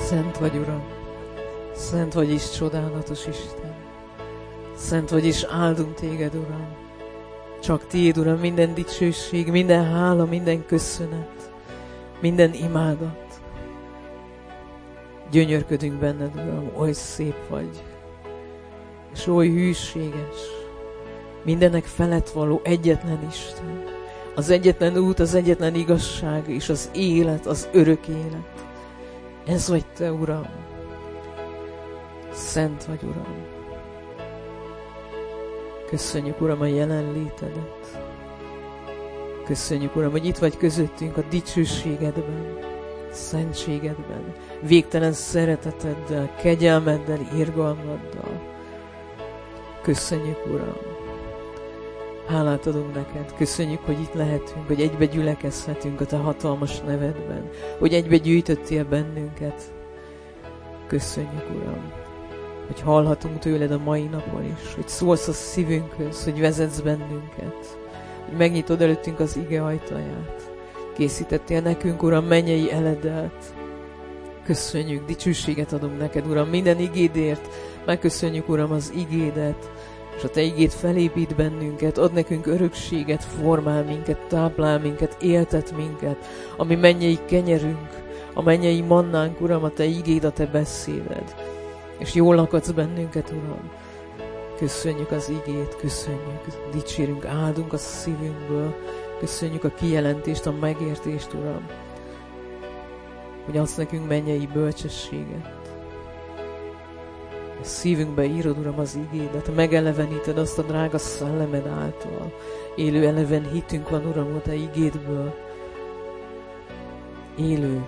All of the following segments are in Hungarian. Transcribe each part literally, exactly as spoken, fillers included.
Szent vagy, Uram, szent vagy és csodálatos Isten. Szent vagy és áldunk téged, Uram. Csak tiéd, Uram, minden dicsőség, minden hála, minden köszönet, minden imádat. Gyönyörködünk benned, Uram, oly szép vagy, és oly hűséges, mindenek felett való egyetlen Isten. Az egyetlen út, az egyetlen igazság, és az élet, az örök élet. Ez vagy te, Uram. Szent vagy, Uram. Köszönjük, Uram, a jelenlétedet. Köszönjük, Uram, hogy itt vagy közöttünk a dicsőségedben, szentségedben, végtelen szereteteddel, kegyelmeddel, irgalmaddal. Köszönjük, Uram. Hálát adunk neked. Köszönjük, hogy itt lehetünk, hogy egybe gyülekezhetünk a te hatalmas nevedben, hogy egybe gyűjtöttél bennünket. Köszönjük, Uram, hogy hallhatunk tőled a mai napon is, hogy szólsz a szívünkhöz, hogy vezetsz bennünket, hogy megnyitod előttünk az ige ajtaját. Készítettél nekünk, Uram, mennyei eledelt. Köszönjük, dicsőséget adunk neked, Uram, minden igédért. Megköszönjük, Uram, az igédet, és a te igéd felépít bennünket, ad nekünk örökséget, formál minket, táplál minket, éltet minket, ami mennyei kenyerünk, a mennyei mannánk, Uram, a te igéd, a te beszéded. És jól lakadsz bennünket, Uram. Köszönjük az igét, köszönjük, dicsérünk, áldunk a szívünkből, köszönjük a kijelentést, a megértést, Uram, hogy adsz nekünk mennyei bölcsességet. A szívünkbe írod, Uram, az igédet, megeleveníted azt a drága szellemed által. Élő eleven hitünk van, Uram, a te igédből. Élő.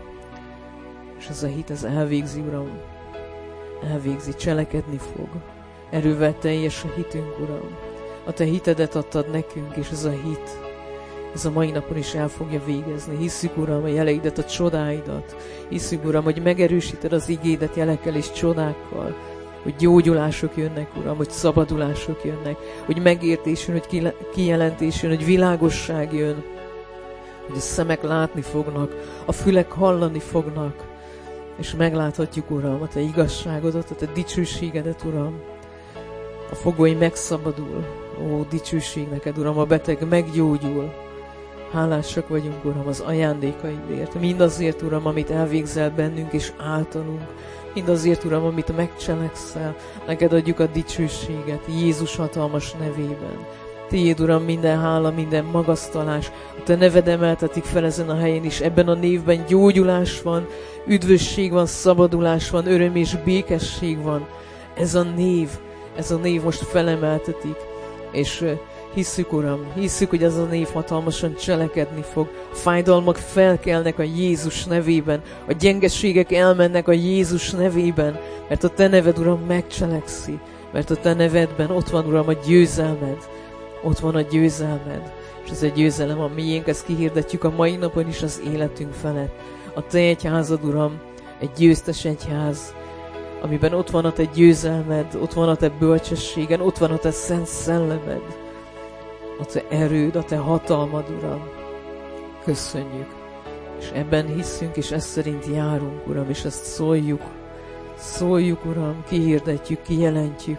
És ez a hit, ez elvégzi, Uram. Elvégzi, cselekedni fog. Erővel teljes a hitünk, Uram. A te hitedet adtad nekünk, és ez a hit, ez a mai napon is el fogja végezni. Hisszük, Uram, a jeleidet, a csodáidat. Hisszük, Uram, hogy megerősíted az igédet jelekkel és csodákkal, hogy gyógyulások jönnek, Uram, hogy szabadulások jönnek, hogy megértés jön, hogy kijelentés jön, hogy világosság jön, hogy a szemek látni fognak, a fülek hallani fognak, és megláthatjuk, Uram, a te igazságodat, a te dicsőségedet, Uram. A fogoly megszabadul. Ó, dicsőség neked, Uram, a beteg meggyógyul. Hálásak vagyunk, Uram, az ajándékaidért. Mindazért, Uram, amit elvégzel bennünk és általunk. Mindazért, Uram, amit megcselekszel. Neked adjuk a dicsőséget Jézus hatalmas nevében. Tiéd, Uram, minden hála, minden magasztalás. A te neved emeltetik fel ezen a helyen is. Ebben a névben gyógyulás van, üdvösség van, szabadulás van, öröm és békesség van. Ez a név, ez a név most felemeltetik. És hisszük, Uram, hisszük, hogy ez a név hatalmasan cselekedni fog. A fájdalmak felkelnek a Jézus nevében. A gyengeségek elmennek a Jézus nevében. Mert a te neved, Uram, megcselekszi. Mert a te nevedben ott van, Uram, a győzelmed. Ott van a győzelmed. És ez a győzelem a miénk, ezt kihirdetjük a mai napon is az életünk felett. A te egyházad, Uram, egy győztes egyház, amiben ott van a te győzelmed, ott van a te bölcsességen, ott van a te szent szellemed, a te erőd, a te hatalmad, Uram. Köszönjük. És ebben hiszünk, és ezt szerint járunk, Uram, és ezt szóljuk. Szóljuk, Uram, kihirdetjük, kijelentjük.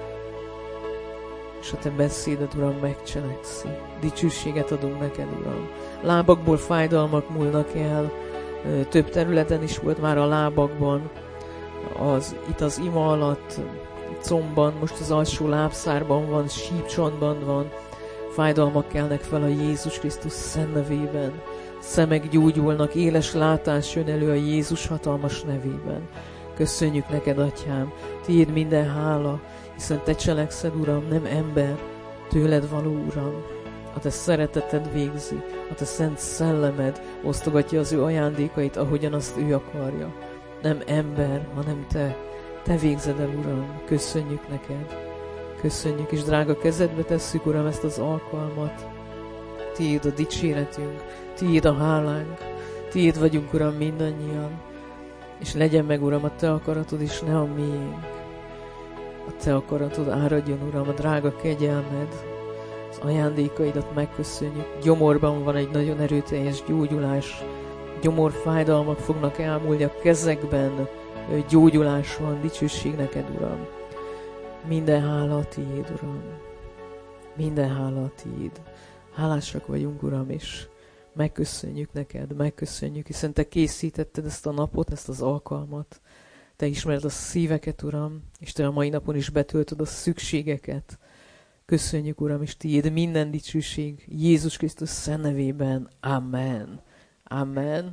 És a te beszéded, Uram, megcselekszi. Dicsőséget adunk neked, Uram. Lábakból fájdalmak múlnak el. Több területen is volt már a lábakban. Az, itt az ima alatt, combban, most az alsó lábszárban van, sípcsontban van. Fájdalmak kelnek fel a Jézus Krisztus szent nevében. Szemek gyógyulnak, éles látás jön elő a Jézus hatalmas nevében. Köszönjük neked, Atyám, tiéd minden hála, hiszen te cselekszed, Uram, nem ember, tőled való, Uram. A te szereteted végzi, a te szent szellemed osztogatja az ő ajándékait, ahogyan azt ő akarja. Nem ember, hanem te. Te végzed el, Uram. Köszönjük neked. Köszönjük, és drága kezedbe tesszük, Uram, ezt az alkalmat. Tiéd a dicséretünk, tiéd a hálánk, tiéd vagyunk, Uram, mindannyian. És legyen meg, Uram, a te akaratod, és ne a miénk. A te akaratod áradjon, Uram, a drága kegyelmed, az ajándékaidat megköszönjük. Gyomorban van egy nagyon erőteljes gyógyulás, gyomorfájdalmak fognak elmúlni, a kezekben gyógyulás van, dicsőség neked, Uram. Minden hála a tiéd, Uram. Minden hála a tiéd. Hálásak vagyunk, Uram, és megköszönjük neked, megköszönjük, hiszen te készítetted ezt a napot, ezt az alkalmat. Te ismered a szíveket, Uram, és te a mai napon is betöltöd a szükségeket. Köszönjük, Uram, és tiéd minden dicsőség Jézus Krisztus szent nevében. Amen. Amen.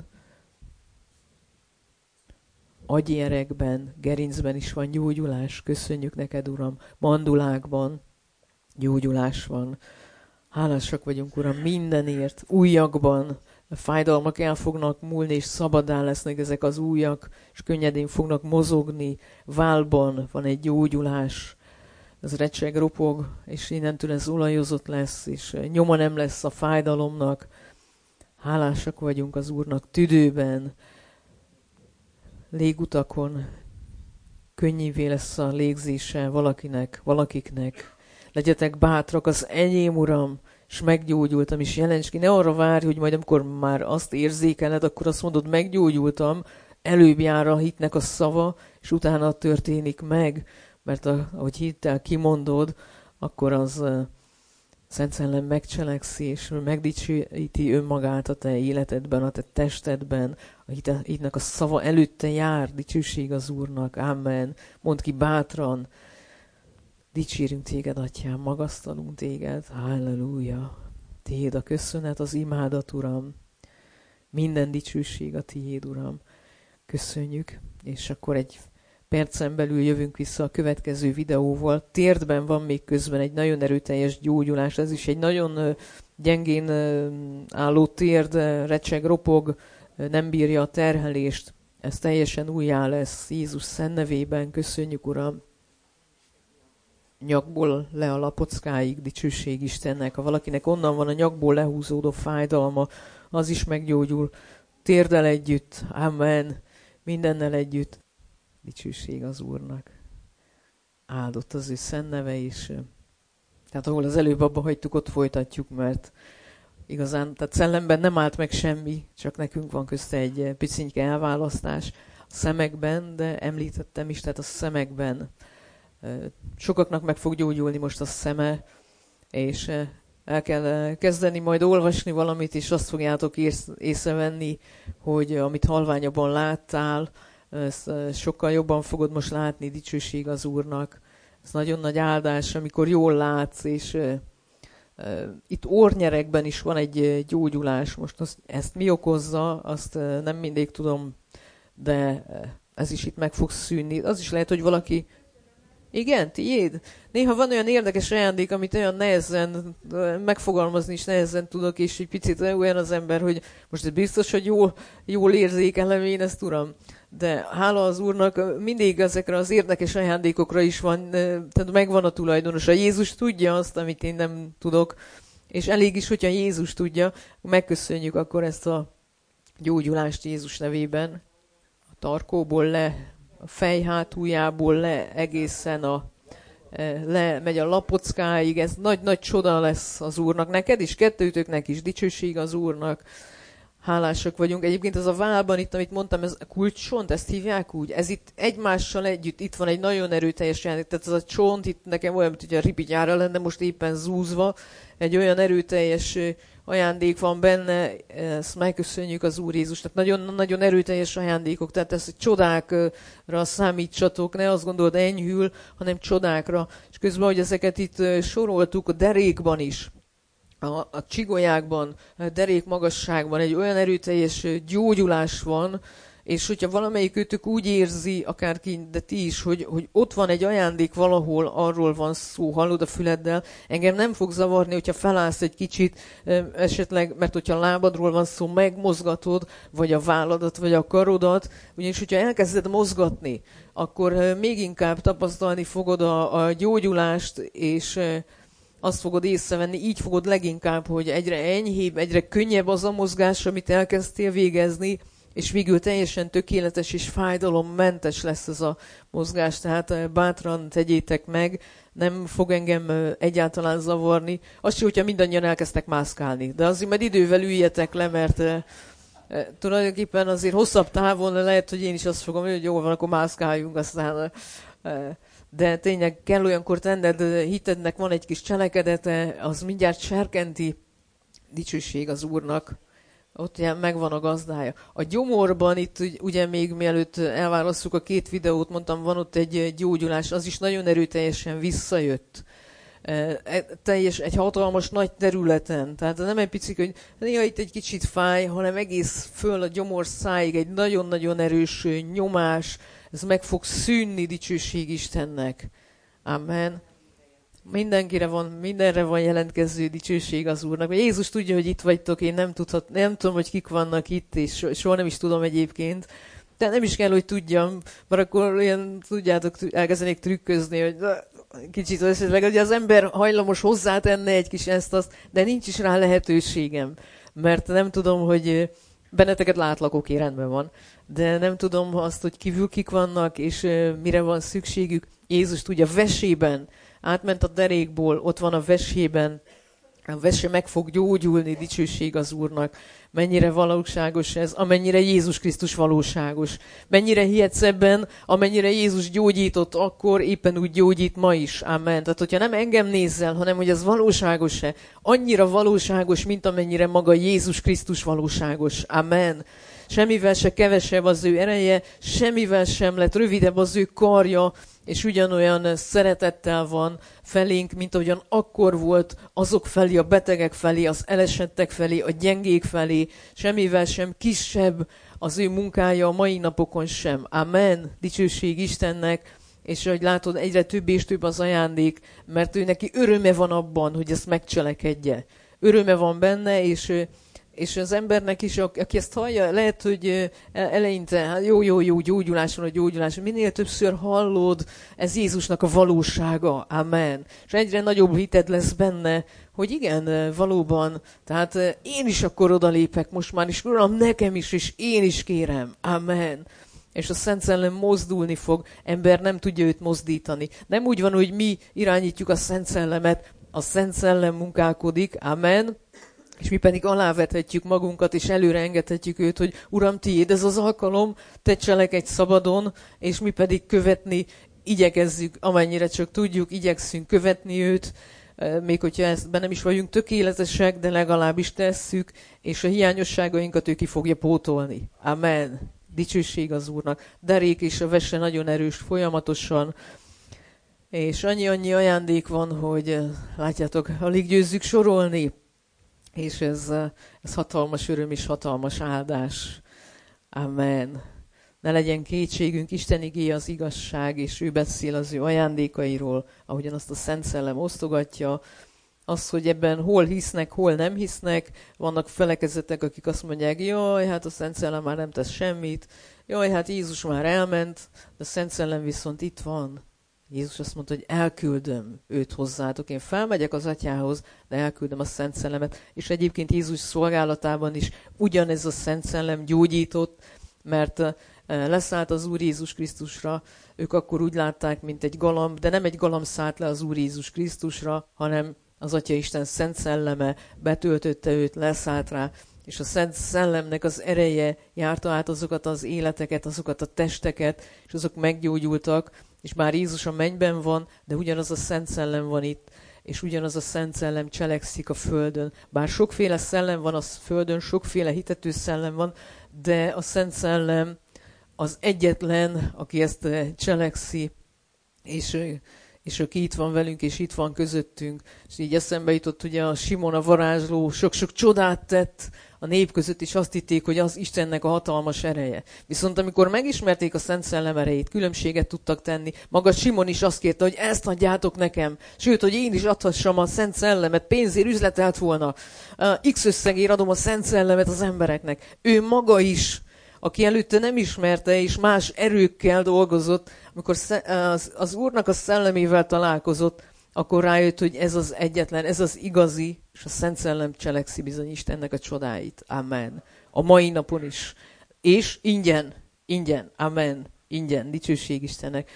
Agyérekben, gerincben is van gyógyulás. Köszönjük neked, Uram. Mandulákban gyógyulás van. Hálásak vagyunk, Uram, mindenért. Ujjakban a fájdalmak el fognak múlni, és szabadán lesznek ezek az ujjak, és könnyedén fognak mozogni. Válban van egy gyógyulás. Ez recseg, ropog, és innentől ez olajozott lesz, és nyoma nem lesz a fájdalomnak. Hálásak vagyunk az Úrnak. Tüdőben, légutakon könnyűvé lesz a légzése valakinek, valakiknek. Legyetek bátrak, az enyém, Uram, és meggyógyultam, és jelents ki. Ne arra várj, hogy majd amikor már azt érzékeled, akkor azt mondod, meggyógyultam, előbb jár a hitnek a szava, és utána történik meg, mert a, ahogy hittel kimondod, akkor az uh, Szent Szellem megcselekszi, és megdicsőíti önmagát a te életedben, a te testedben, a hitnek a szava előtte jár, dicsőség az Úrnak, amen. Mondd ki bátran, dicsérünk téged, Atyám, magasztalunk téged, halleluja. Tiéd a köszönet, az imádat, Uram. Minden dicsőség a tiéd, Uram. Köszönjük, és akkor egy percen belül jövünk vissza a következő videóval. Térdben van még közben egy nagyon erőteljes gyógyulás, ez is egy nagyon gyengén álló térd, recseg, ropog, nem bírja a terhelést. Ez teljesen újjá lesz Jézus szent nevében. Köszönjük, Uram. Nyakból le a lapockáig, dicsőség Istennek. Ha valakinek onnan van a nyakból lehúzódó fájdalma, az is meggyógyul. Térddel együtt, amen, mindennel együtt. Dicsőség az Úrnak. Áldott az ő szent neve is. Tehát ahol az előbb abba hagytuk, ott folytatjuk, mert igazán, tehát szellemben nem állt meg semmi, csak nekünk van közte egy picinke elválasztás a szemekben, de említettem is, tehát a szemekben sokaknak meg fog gyógyulni most a szeme, és el kell kezdeni majd olvasni valamit, és azt fogjátok ész, észrevenni, hogy amit halványabban láttál, ezt sokkal jobban fogod most látni, dicsőség az Úrnak. Ez nagyon nagy áldás, amikor jól látsz, és uh, uh, itt orrnyerekben is van egy gyógyulás. Most azt, ezt mi okozza, azt uh, nem mindig tudom, de uh, ez is itt meg fog szűnni. Az is lehet, hogy valaki... Igen, tiéd? Néha van olyan érdekes ajándék, amit olyan nehezen megfogalmazni is nehezen tudok, és egy picit olyan az ember, hogy most ez biztos, hogy jól, jól érzékelem én ezt, Uram. De hála az Úrnak, mindig ezekre az érdekes ajándékokra is van, tehát megvan a tulajdonosa. Jézus tudja azt, amit én nem tudok, és elég is, hogyha Jézus tudja. Megköszönjük akkor ezt a gyógyulást Jézus nevében. A tarkóból le, a fej hátuljából le, egészen a, le megy a lapockáig. Ez nagy-nagy csoda lesz az Úrnak. Neked is, kettőtöknek is, dicsőség az Úrnak. Hálásak vagyunk. Egyébként ez a válban itt, amit mondtam, ez a kulcsont, ezt hívják úgy? Ez itt egymással együtt, itt van egy nagyon erőteljes játék. Tehát ez a csont itt nekem olyan, mint hogy a ripityára lenne most éppen zúzva. Egy olyan erőteljes ajándék van benne, ezt megköszönjük az Úr Jézusnak. Nagyon-nagyon erőteljes ajándékok, tehát ezt csodákra számítsatok, ne azt gondolod enyhül, hanem csodákra. És közben, hogy ezeket itt soroltuk a derékban is, a, a csigolyákban, a derék magasságban egy olyan erőteljes gyógyulás van, és hogyha valamelyik őtök úgy érzi, akárki, de ti is, hogy, hogy ott van egy ajándék valahol, arról van szó, hallod a füleddel, engem nem fog zavarni, hogyha felállsz egy kicsit, esetleg, mert hogyha a lábadról van szó, megmozgatod, vagy a válladat, vagy a karodat, ugyanis hogyha elkezded mozgatni, akkor még inkább tapasztalni fogod a, a gyógyulást, és azt fogod észrevenni, így fogod leginkább, hogy egyre enyhébb, egyre könnyebb az a mozgás, amit elkezdtél végezni, és végül teljesen tökéletes és fájdalommentes lesz ez a mozgás, tehát bátran tegyétek meg, nem fog engem egyáltalán zavarni. Azt sem, hogyha mindannyian elkezdtek mászkálni, de azért majd idővel üljetek le, mert E, tulajdonképpen azért hosszabb távon lehet, hogy én is azt fogom, hogy jó van, akkor mászkáljunk, aztán... E, de tényleg kell olyankor tenned, hitednek van egy kis cselekedete, az mindjárt serkenti, dicsőség az Úrnak. Ott ugye megvan a gazdája. A gyomorban itt ugye még mielőtt elválasszuk a két videót, mondtam, van ott egy gyógyulás, az is nagyon erőteljesen visszajött. E, teljes, egy hatalmas nagy területen. Tehát nem egy picit, hogy néha itt egy kicsit fáj, hanem egész föl a gyomor száig egy nagyon-nagyon erős nyomás, ez meg fog szűnni, dicsőség Istennek. Amen. Mindenkire van, mindenre van jelentkező dicsőség az Úrnak. Jézus tudja, hogy itt vagytok, én nem, tudhat, nem tudom, hogy kik vannak itt, és soha nem is tudom egyébként. De nem is kell, hogy tudjam, mert akkor olyan, tudjátok, elkezdenék trükközni, hogy kicsit esetleg, hogy az ember hajlamos hozzátenne egy kis ezt-azt, de nincs is rá lehetőségem, mert nem tudom, hogy benneteket látlak, oké, rendben van, de nem tudom azt, hogy kívül kik vannak, és mire van szükségük. Jézus tudja, vesében átment a derékból, ott van a vesében, a vese meg fog gyógyulni, dicsőség az Úrnak. Mennyire valóságos ez, amennyire Jézus Krisztus valóságos. Mennyire hihetsz ebben, amennyire Jézus gyógyított akkor, éppen úgy gyógyít ma is. Amen. Tehát, hogyha nem engem nézzel, hanem hogy ez valóságos-e, annyira valóságos, mint amennyire maga Jézus Krisztus valóságos. Amen. Semmivel se kevesebb az ő ereje, semmivel sem lett rövidebb az ő karja, és ugyanolyan szeretettel van felénk, mint ahogyan akkor volt azok felé, a betegek felé, az elesettek felé, a gyengék felé, semmivel sem kisebb az ő munkája a mai napokon sem. Amen. Dicsőség Istennek, és ahogy látod, egyre több és több az ajándék, mert ő neki öröme van abban, hogy ezt megcselekedje. Öröme van benne, és... És az embernek is, aki ezt hallja, lehet, hogy eleinte, hát jó, jó, jó, gyógyulás van a gyógyulás. Minél többször hallod, ez Jézusnak a valósága. Amen. És egyre nagyobb hited lesz benne, hogy igen, valóban, tehát én is akkor odalépek most már, és Uram, nekem is, és én is kérem. Amen. És a Szent Szellem mozdulni fog, ember nem tudja őt mozdítani. Nem úgy van, hogy mi irányítjuk a Szent Szellemet, a Szent Szellem munkálkodik. Amen. És mi pedig alávethetjük magunkat, és előre engedhetjük őt, hogy Uram, tiéd ez az alkalom, te cselekedj szabadon, és mi pedig követni, igyekezzük, amennyire csak tudjuk, igyekszünk követni őt, még hogyha ebben nem is vagyunk tökéletesek, de legalábbis tesszük, és a hiányosságainkat ő ki fogja pótolni. Amen. Dicsőség az Úrnak. Derék és a vese nagyon erős folyamatosan, és annyi-annyi ajándék van, hogy látjátok, alig győzzük sorolni. És ez, ez hatalmas öröm és hatalmas áldás. Amen. Ne legyen kétségünk, Isten igéje az igazság, és ő beszél az ő ajándékairól, ahogyan azt a Szent Szellem osztogatja. Az, hogy ebben hol hisznek, hol nem hisznek, vannak felekezetek, akik azt mondják, jaj, hát a Szent Szellem már nem tesz semmit, jaj, hát Jézus már elment, de a Szent Szellem viszont itt van. Jézus azt mondta, hogy elküldöm őt hozzátok. Én felmegyek az Atyához, de elküldöm a Szent Szellemet. És egyébként Jézus szolgálatában is ugyanez a Szent Szellem gyógyított, mert leszállt az Úr Jézus Krisztusra. Ők akkor úgy látták, mint egy galamb, de nem egy galamb szállt le az Úr Jézus Krisztusra, hanem az Atya Isten Szent Szelleme betöltötte őt, leszállt rá, és a Szent Szellemnek az ereje járta át azokat az életeket, azokat a testeket, és azok meggyógyultak, és bár Jézus a mennyben van, de ugyanaz a Szent Szellem van itt, és ugyanaz a Szent Szellem cselekszik a földön. Bár sokféle szellem van a földön, sokféle hitető szellem van, de a Szent Szellem az egyetlen, aki ezt cselekszi, és, és aki itt van velünk, és itt van közöttünk. És így eszembe jutott, ugye a Simon a varázsló sok-sok csodát tett a nép között, és azt hitték, hogy az Istennek a hatalmas ereje. Viszont amikor megismerték a Szent Szellem erejét, különbséget tudtak tenni. Maga Simon is azt kérte, hogy ezt adjátok nekem. Sőt, hogy én is adhassam a Szent Szellemet, pénzért üzletelt volna. X összegért adom a Szent Szellemet az embereknek. Ő maga is, aki előtte nem ismerte, és más erőkkel dolgozott, amikor az, az Úrnak a szellemével találkozott, akkor rájött, hogy ez az egyetlen, ez az igazi, és a Szent Szellem cselekszi bizony Istennek a csodáit. Amen. A mai napon is. És ingyen, ingyen, amen, ingyen, dicsőség Istennek.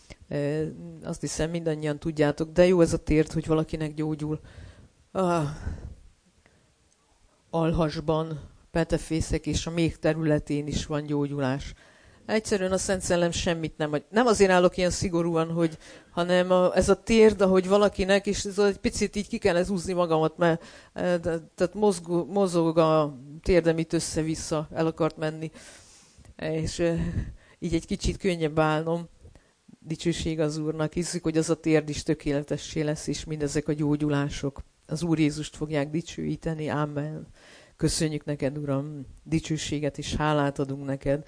E, azt hiszem mindannyian tudjátok, de jó ez a tért, hogy valakinek gyógyul. Ah, alhasban, Petefészek és a még területén is van gyógyulás. Egyszerűen a Szent Szellem semmit nem ad. Nem azért állok ilyen szigorúan, hogy, hanem a, ez a térd, ahogy valakinek, és ez egy picit így ki kellene húzni magamat, mert tehát mozgó, mozog a térdem itt össze-vissza, el akart menni. És így egy kicsit könnyebb állnom. Dicsőség az Úrnak. Hiszük, hogy az a térd is tökéletessé lesz, és mindezek a gyógyulások az Úr Jézust fogják dicsőíteni. Amen. Köszönjük neked, Uram, dicsőséget és hálát adunk neked.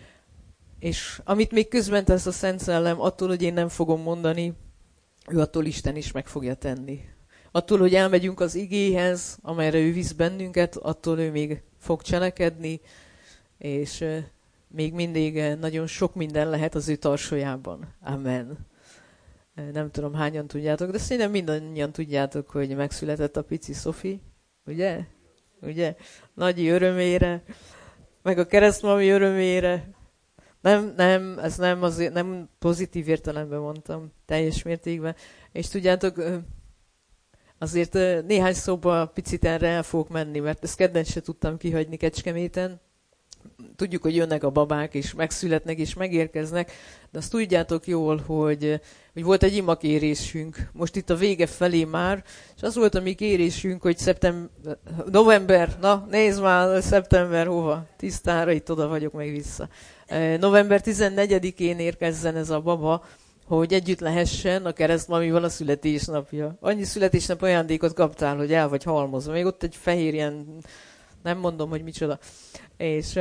És amit még közben tesz a Szent Szellem, attól, hogy én nem fogom mondani, ő attól Isten is meg fogja tenni. Attól, hogy elmegyünk az igéhez, amelyre ő visz bennünket, attól ő még fog cselekedni, és még mindig nagyon sok minden lehet az ő tarsójában. Amen. Nem tudom, hányan tudjátok, de szerintem mindannyian tudjátok, hogy megszületett a pici Szofi, ugye? Ugye? Nagyi örömére, meg a keresztmami örömére. Nem, nem, ez nem, azért, nem pozitív értelemben mondtam, teljes mértékben. És tudjátok, azért néhány szóba picit erre el fogok menni, mert ezt kedden se tudtam kihagyni Kecskeméten. Tudjuk, hogy jönnek a babák, és megszületnek, és megérkeznek, de azt tudjátok jól, hogy, hogy volt egy imakérésünk, most itt a vége felé már, és az volt a mi kérésünk, hogy szeptember, november, na nézd már, szeptember hova, tisztára, itt oda vagyok meg vissza. november tizennegyedikén érkezzen ez a baba, hogy együtt lehessen a keresztmamival a születésnapja. Annyi születésnap ajándékot kaptál, hogy el vagy halmozva. Még ott egy fehér ilyen, nem mondom, hogy micsoda. És,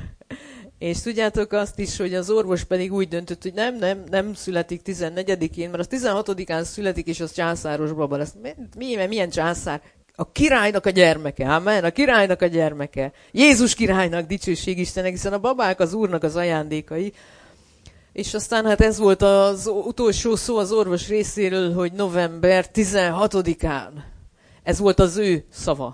és tudjátok azt is, hogy az orvos pedig úgy döntött, hogy nem, nem, nem születik tizennegyedikén, mert az tizenhatodikán születik, és az császáros baba lesz. Mi, milyen császár? A királynak a gyermeke, amen, a királynak a gyermeke. Jézus királynak, dicsőség Istennek, hiszen a babák az Úrnak az ajándékai. És aztán hát ez volt az utolsó szó az orvos részéről, hogy november tizenhatodikán. Ez volt az ő szava.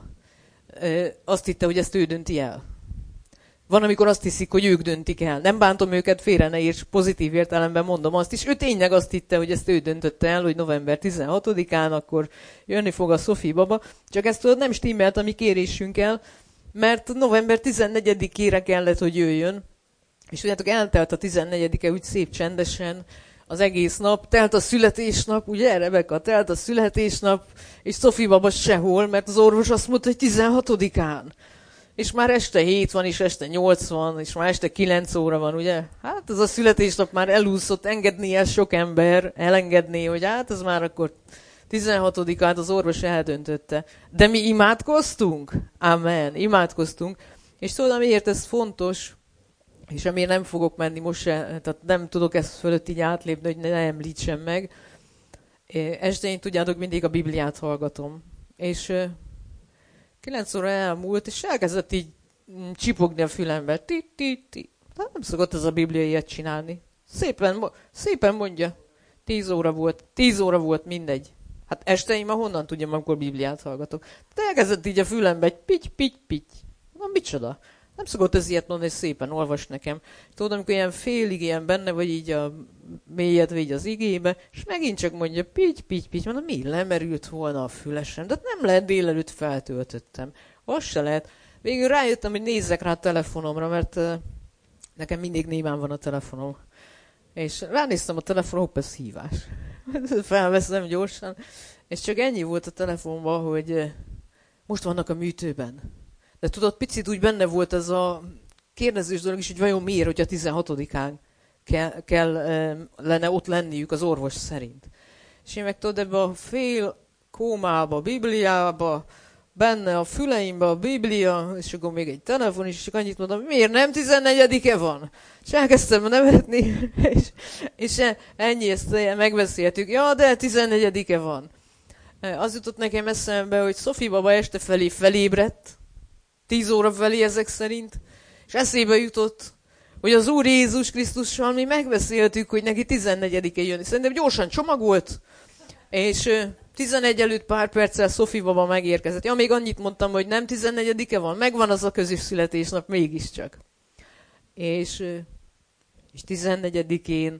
Azt hitte, hogy ezt ő dönti el. Van, amikor azt hiszik, hogy ők döntik el. Nem bántom őket, félre ne érts, pozitív értelemben mondom azt is. Ő tényleg azt hitte, hogy ezt ő döntötte el, hogy november tizenhatodikán akkor jönni fog a Szofi baba. Csak ezt tudod, nem stimmelt a mi kérésünkkel, mert november tizennegyedikére kellett, hogy jöjjön. És tudjátok, eltelt a tizennegyedike úgy szép csendesen, az egész nap, telt a születésnap, ugye, Rebeka, telt a születésnap, és Szofi baba sehol, mert az orvos azt mondta, hogy tizenhatodikán. És már este hét van, és este nyolc van, és már este kilenc óra van, ugye? Hát ez a születésnap már elúszott, engedni el sok ember, elengedné, hogy hát ez már akkor tizenhatodikát az orvos eldöntötte. De mi imádkoztunk? Amen, imádkoztunk. És tudod, miért ez fontos, és amiért nem fogok menni most se, tehát nem tudok ezt fölött így átlépni, hogy ne említsem meg. Este én, tudjátok, mindig a Bibliát hallgatom. És kilenc óra elmúlt, és elkezdett így csipogni a fülembe. Ti, ti, ti. Nem szokott ez a Biblia ilyet csinálni. Szépen, szépen mondja. Tíz óra volt, tíz óra volt, mindegy. Hát este én már honnan tudjam, amikor Bibliát hallgatok. De elkezdett így a fülembe egy pitty, pitty, pitty. Na, micsoda? Nem szokott ez ilyet mondani, szépen olvas nekem. Tudod, amikor ilyen félig ilyen benne vagy így a mélyedve így az igébe, és megint csak mondja, pitty, pitty, pitty. Mondom, mi lemerült volna a fülesem? De nem lehet, délelőtt feltöltöttem. Az se lehet. Végül rájöttem, hogy nézzek rá a telefonomra, mert uh, nekem mindig némán van a telefonom. És ránéztem a telefonon, hopp, ez hívás. Felveszem gyorsan. És csak ennyi volt a telefonban, hogy uh, most vannak a műtőben. De tudod, picit úgy benne volt ez a kérdezős dolog is, hogy vajon miért, hogy a tizenhatodikán kell, kell lenne ott lenniük az orvos szerint. És én meg tudod, ebbe a fél kómába, Bibliába, benne a füleimbe a Biblia, és akkor még egy telefon is, és csak annyit mondom, miért nem tizennegyedike van? És elkezdtem nevetni, és, és ennyi, ezt megbeszéltük. Ja, de tizennegyedike van. Az jutott nekem eszembe, hogy Szofi baba este felé felébredt, tíz óra felé ezek szerint, és eszébe jutott, hogy az Úr Jézus Krisztussal mi megbeszéltük, hogy neki tizennegyedike jön. Szerintem gyorsan csomagolt, és tizenegy előtt pár perccel Szofi baba megérkezett. Ja, még annyit mondtam, hogy nem tizennegyedike van, megvan az a közös születésnap mégiscsak. És, és tizennegyedikén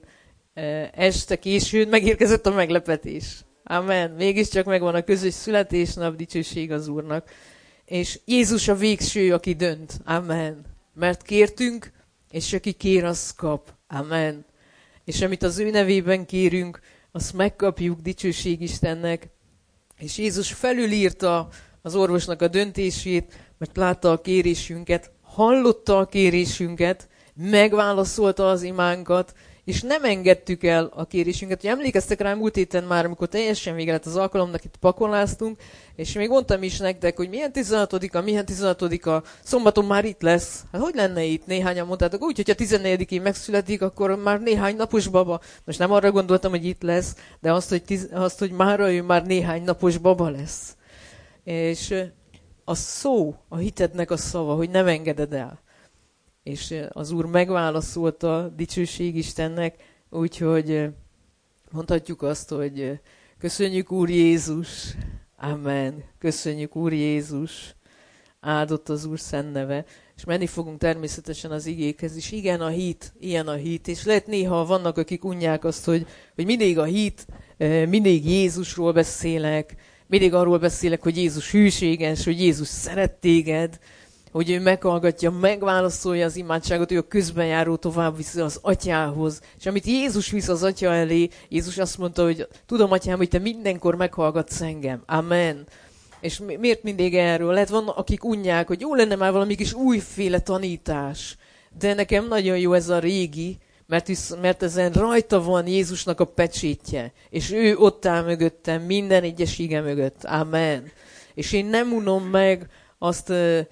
este későn megérkezett a meglepetés. Amen. Mégiscsak megvan a közös születésnap, dicsőség az Úrnak. És Jézus a végső, aki dönt. Amen. Mert kértünk, és aki kér, az kap. Amen. És amit az ő nevében kérünk, azt megkapjuk, dicsőség Istennek. És Jézus felülírta az orvosnak a döntését, mert látta a kérésünket, hallotta a kérésünket, megválaszolta az imánkat, és nem engedtük el a kérésünket. Hogy emlékeztek rá múlt héten már, amikor teljesen vége lett az alkalomnak, itt pakoláztunk, és még mondtam is nektek, hogy milyen tizenhatodika, milyen tizenhatodika, szombaton már itt lesz. Hát hogy lenne itt? Néhányan mondtátok, úgy, hogyha tizennegyedikén megszületik, akkor már néhány napos baba. Most nem arra gondoltam, hogy itt lesz, de azt, hogy, tiz, azt, hogy mára ő már néhány napos baba lesz. És a szó, a hitednek a szava, hogy nem engeded el. És az Úr megválaszolta, dicsőség Istennek, úgyhogy mondhatjuk azt, hogy köszönjük Úr Jézus, amen, köszönjük Úr Jézus, áldott az Úr szent neve, és menni fogunk természetesen az igékhez is. Igen, a hit, ilyen a hit, és lehet néha vannak, akik unják azt, hogy, hogy mindig a hit, mindig Jézusról beszélek, mindig arról beszélek, hogy Jézus hűséges, hogy Jézus szeret téged, hogy ő meghallgatja, megválaszolja az imádságot, ő a közbenjáró tovább viszi az atyához. És amit Jézus visz az atya elé, Jézus azt mondta, hogy tudom, atyám, hogy te mindenkor meghallgatsz engem. Amen. És miért mindig erről? Lehet van, akik unják, hogy jó lenne már valami kis újféle tanítás. De nekem nagyon jó ez a régi, mert, visz, mert ezen rajta van Jézusnak a pecsétje. És ő ott áll mögöttem, minden egyes ige mögött. Amen. És én nem unom meg azt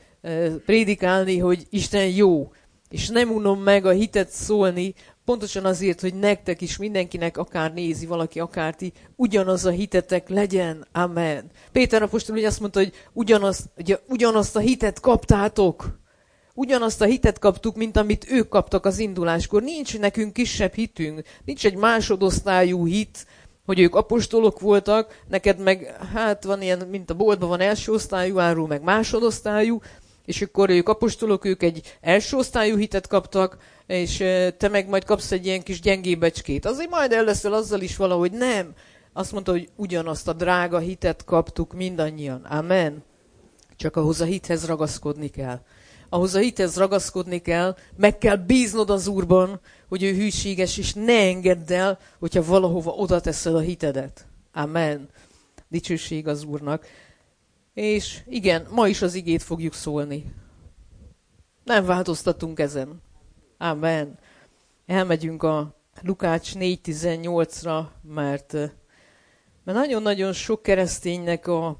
prédikálni, hogy Isten jó, és nem unom meg a hitet szólni, pontosan azért, hogy nektek is, mindenkinek, akár nézi valaki, akár ti, ugyanaz a hitetek legyen. Amen. Péter apostol ugye azt mondta, hogy ugyanazt, ugye, ugyanazt a hitet kaptátok. Ugyanazt a hitet kaptuk, mint amit ők kaptak az induláskor. Nincs nekünk kisebb hitünk, nincs egy másodosztályú hit, hogy ők apostolok voltak, neked meg, hát van ilyen, mint a boltban van első osztályú áru, meg másodosztályú, és akkor ők apostolok, ők egy első osztályú hitet kaptak, és te meg majd kapsz egy ilyen kis gyengébecskét. Azért majd el leszel azzal is valahogy. Nem. Azt mondta, hogy ugyanazt a drága hitet kaptuk mindannyian. Amen. Csak ahhoz a hithez ragaszkodni kell. Ahhoz a hithez ragaszkodni kell, meg kell bíznod az Úrban, hogy ő hűséges, és ne engedd el, hogyha valahova oda teszed a hitedet. Amen. Dicsőség az Úrnak. És igen, ma is az igét fogjuk szólni. Nem változtatunk ezen. Amen. Elmegyünk a Lukács négy tizennyolcra, mert, mert nagyon-nagyon sok kereszténynek a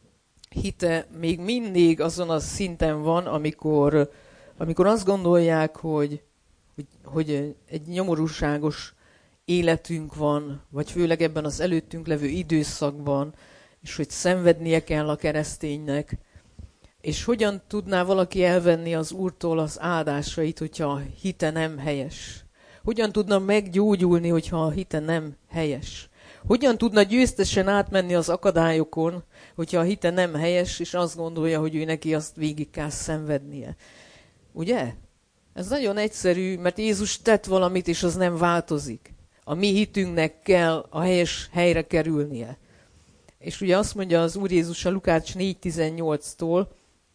hite még mindig azon a szinten van, amikor, amikor azt gondolják, hogy, hogy, hogy egy nyomorúságos életünk van, vagy főleg ebben az előttünk levő időszakban, és hogy szenvednie kell a kereszténynek, és hogyan tudná valaki elvenni az Úrtól az áldásait, hogyha a hite nem helyes? Hogyan tudna meggyógyulni, hogyha a hite nem helyes? Hogyan tudna győztesen átmenni az akadályokon, hogyha a hite nem helyes, és azt gondolja, hogy ő neki azt végig kell szenvednie? Ugye? Ez nagyon egyszerű, mert Jézus tett valamit, és az nem változik. A mi hitünknek kell a helyes helyre kerülnie. És ugye azt mondja az Úr Jézus a Lukács négy tizennyolctól,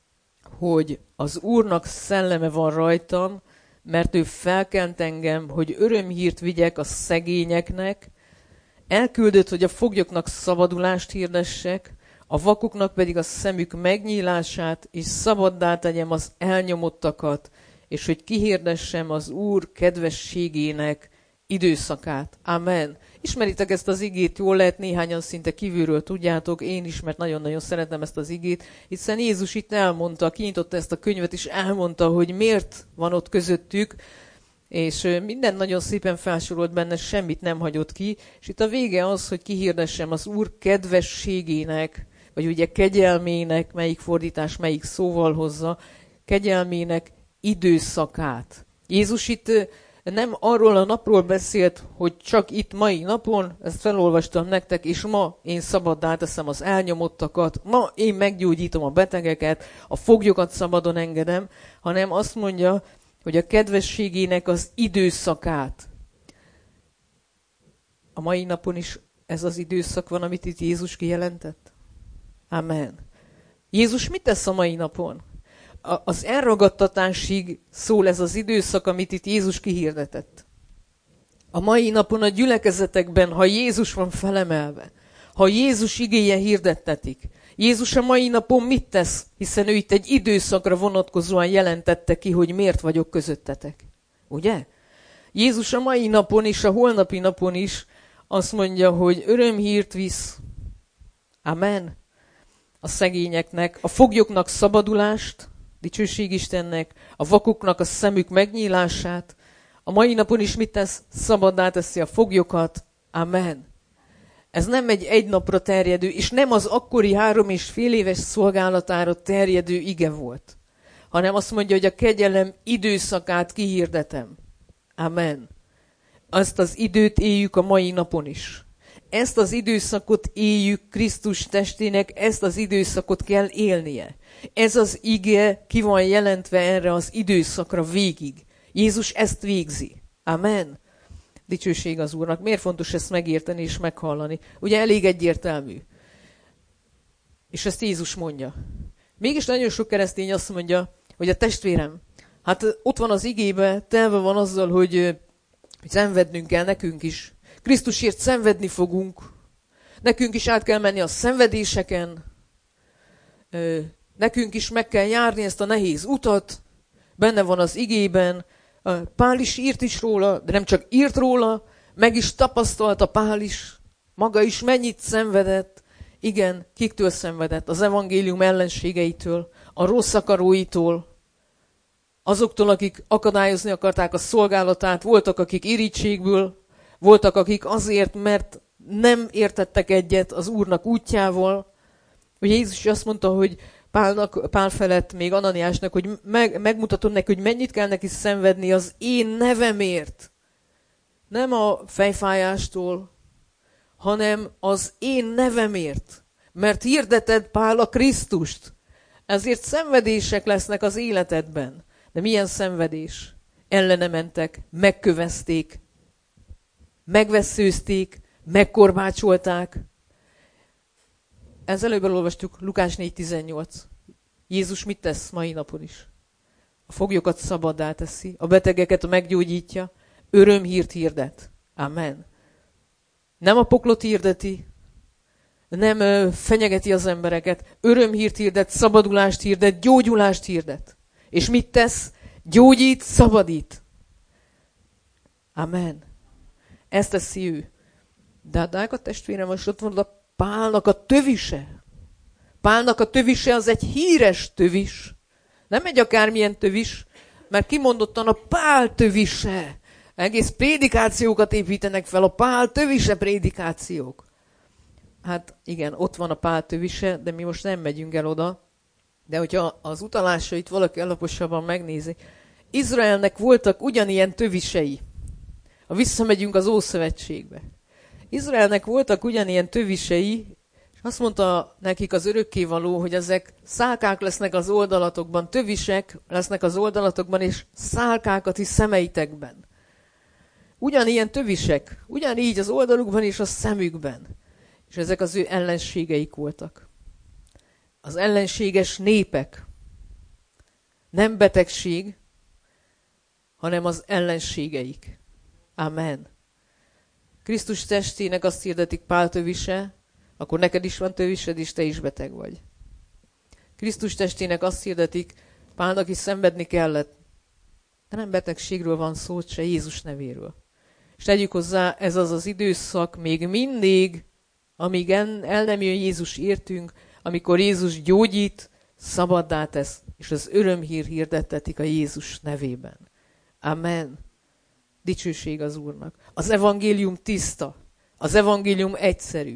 hogy az Úrnak szelleme van rajtam, mert ő felkent engem, hogy örömhírt vigyek a szegényeknek, elküldött, hogy a foglyoknak szabadulást hirdessek, a vakoknak pedig a szemük megnyílását, és szabaddá tegyem az elnyomottakat, és hogy kihirdessem az Úr kedvességének időszakát. Amen. Ismeritek ezt az igét, jól lehet, néhányan szinte kívülről tudjátok, én is, mert nagyon-nagyon szeretem ezt az igét, hiszen Jézus itt elmondta, kinyitotta ezt a könyvet, és elmondta, hogy miért van ott közöttük, és minden nagyon szépen felsorolt benne, semmit nem hagyott ki, és itt a vége az, hogy kihirdessem az Úr kedvességének, vagy ugye kegyelmének, melyik fordítás, melyik szóval hozza, kegyelmének időszakát. Jézus itt nem arról a napról beszélt, hogy csak itt mai napon, ezt felolvastam nektek, és ma én szabaddá teszem az elnyomottakat, ma én meggyógyítom a betegeket, a foglyokat szabadon engedem, hanem azt mondja, hogy a kedvességének az időszakát. A mai napon is ez az időszak van, amit itt Jézus kijelentett? Amen. Jézus mit tesz a mai napon? A, az elragadtatásig szól ez az időszak, amit itt Jézus kihirdetett. A mai napon a gyülekezetekben, ha Jézus van felemelve, ha Jézus igéje hirdettetik, Jézus a mai napon mit tesz? Hiszen ő itt egy időszakra vonatkozóan jelentette ki, hogy miért vagyok közöttetek. Ugye? Jézus a mai napon és a holnapi napon is azt mondja, hogy örömhírt visz. Amen. A szegényeknek, a foglyoknak szabadulást, dicsőség Istennek, a vakoknak a szemük megnyílását. A mai napon is mit tesz? Szabaddá teszi a foglyokat. Amen. Ez nem egy egy napra terjedő, és nem az akkori három és fél éves szolgálatára terjedő ige volt, hanem azt mondja, hogy a kegyelem időszakát kihirdetem. Amen. Azt az időt éljük a mai napon is. Ezt az időszakot éljük Krisztus testének, ezt az időszakot kell élnie. Ez az ige ki van jelentve erre az időszakra végig. Jézus ezt végzi. Amen. Dicsőség az Úrnak. Miért fontos ezt megérteni és meghallani? Ugye elég egyértelmű. És ezt Jézus mondja. Mégis nagyon sok keresztény azt mondja, hogy a testvérem, hát ott van az igébe, telve van azzal, hogy, hogy szenvednünk kell nekünk is. Krisztusért szenvedni fogunk. Nekünk is át kell menni a szenvedéseken. Nekünk is meg kell járni ezt a nehéz utat. Benne van az igében. Pál is írt is róla, de nem csak írt róla, meg is tapasztalta Pál is. Maga is mennyit szenvedett. Igen, kiktől szenvedett? Az evangélium ellenségeitől, a rossz akaróitól, azoktól, akik akadályozni akarták a szolgálatát, voltak, akik irítségből, voltak, akik azért, mert nem értettek egyet az Úrnak útjával. Ugye Jézus azt mondta, hogy Pálnak, Pál felett még Ananiásnak, hogy meg, megmutatom neki, hogy mennyit kell neki szenvedni az én nevemért. Nem a fejfájástól, hanem az én nevemért. Mert hirdeted, Pál, a Krisztust. Ezért szenvedések lesznek az életedben. De milyen szenvedés? Ellene mentek, megkövezték, megvesszőzték, megkorbácsolták. Ez előbb olvastuk, Lukás négy tizennyolc. Jézus mit tesz mai napon is? A foglyokat szabaddá teszi, a betegeket meggyógyítja, örömhírt hirdet. Amen. Nem a poklot hirdeti, nem ö, fenyegeti az embereket, örömhírt hirdet, szabadulást hirdet, gyógyulást hirdet. És mit tesz? Gyógyít, szabadít. Amen. Ezt teszi ő. De hát drága testvérem, most ott van a Pálnak a tövise. Pálnak a tövise az egy híres tövis. Nem egy akármilyen tövis, mert kimondottan a Pál tövise. Egész prédikációkat építenek fel, a Pál tövise prédikációk. Hát igen, ott van a Pál tövise, de mi most nem megyünk el oda. De hogyha az utalásait valaki alaposabban megnézi, Izraelnek voltak ugyanilyen tövisei. Ha visszamegyünk az Ószövetségbe. Izraelnek voltak ugyanilyen tövisei, és azt mondta nekik az örökkévaló, hogy ezek szálkák lesznek az oldalatokban, tövisek lesznek az oldalatokban, és szálkákat is szemeitekben. Ugyanilyen tövisek, ugyanígy az oldalukban és a szemükben. És ezek az ő ellenségeik voltak. Az ellenséges népek. Nem betegség, hanem az ellenségeik. Amen. Krisztus testének azt hirdetik, Pál tövise, akkor neked is van tövised, és te is beteg vagy. Krisztus testének azt hirdetik, Pálnak is szenvedni kellett, de nem betegségről van szó, se Jézus nevéről. És tegyük hozzá, ez az az időszak még mindig, amíg el nem jön Jézus értünk, amikor Jézus gyógyít, szabaddá tesz, és az örömhír hirdettetik a Jézus nevében. Amen. Dicsőség az Úrnak. Az evangélium tiszta. Az evangélium egyszerű.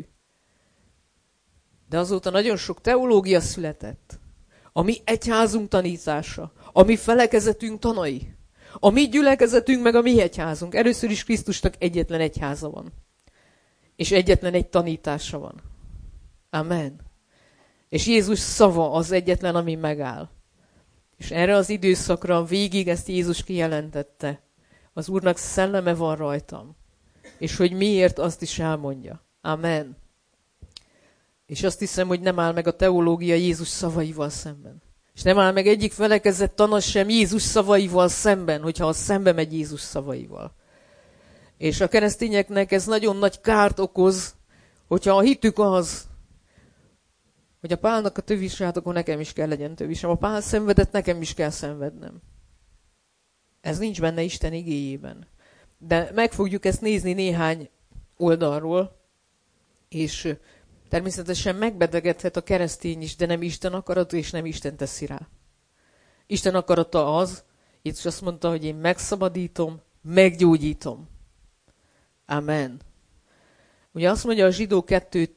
De azóta nagyon sok teológia született. A mi egyházunk tanítása. A mi felekezetünk tanai. A mi gyülekezetünk meg a mi egyházunk. Először is Krisztusnak egyetlen egyháza van. És egyetlen egy tanítása van. Amen. És Jézus szava az egyetlen, ami megáll. És erre az időszakra végig ezt Jézus kijelentette. Az Úrnak szelleme van rajtam. És hogy miért, azt is elmondja. Amen. És azt hiszem, hogy nem áll meg a teológia Jézus szavaival szemben. És nem áll meg egyik felekezett tanas sem Jézus szavaival szemben, hogyha az szembe megy Jézus szavaival. És a keresztényeknek ez nagyon nagy kárt okoz, hogyha a hitük az, hogy a Pálnak a tövis, hát akkor nekem is kell legyen tövisem. A Pál szenvedett, nekem is kell szenvednem. Ez nincs benne Isten igéjében. De meg fogjuk ezt nézni néhány oldalról, és természetesen megbetegedhet a keresztény is, de nem Isten akarata, és nem Isten teszi rá. Isten akarata az, Jézus azt mondta, hogy én megszabadítom, meggyógyítom. Amen. Ugye azt mondja a Zsidó kettő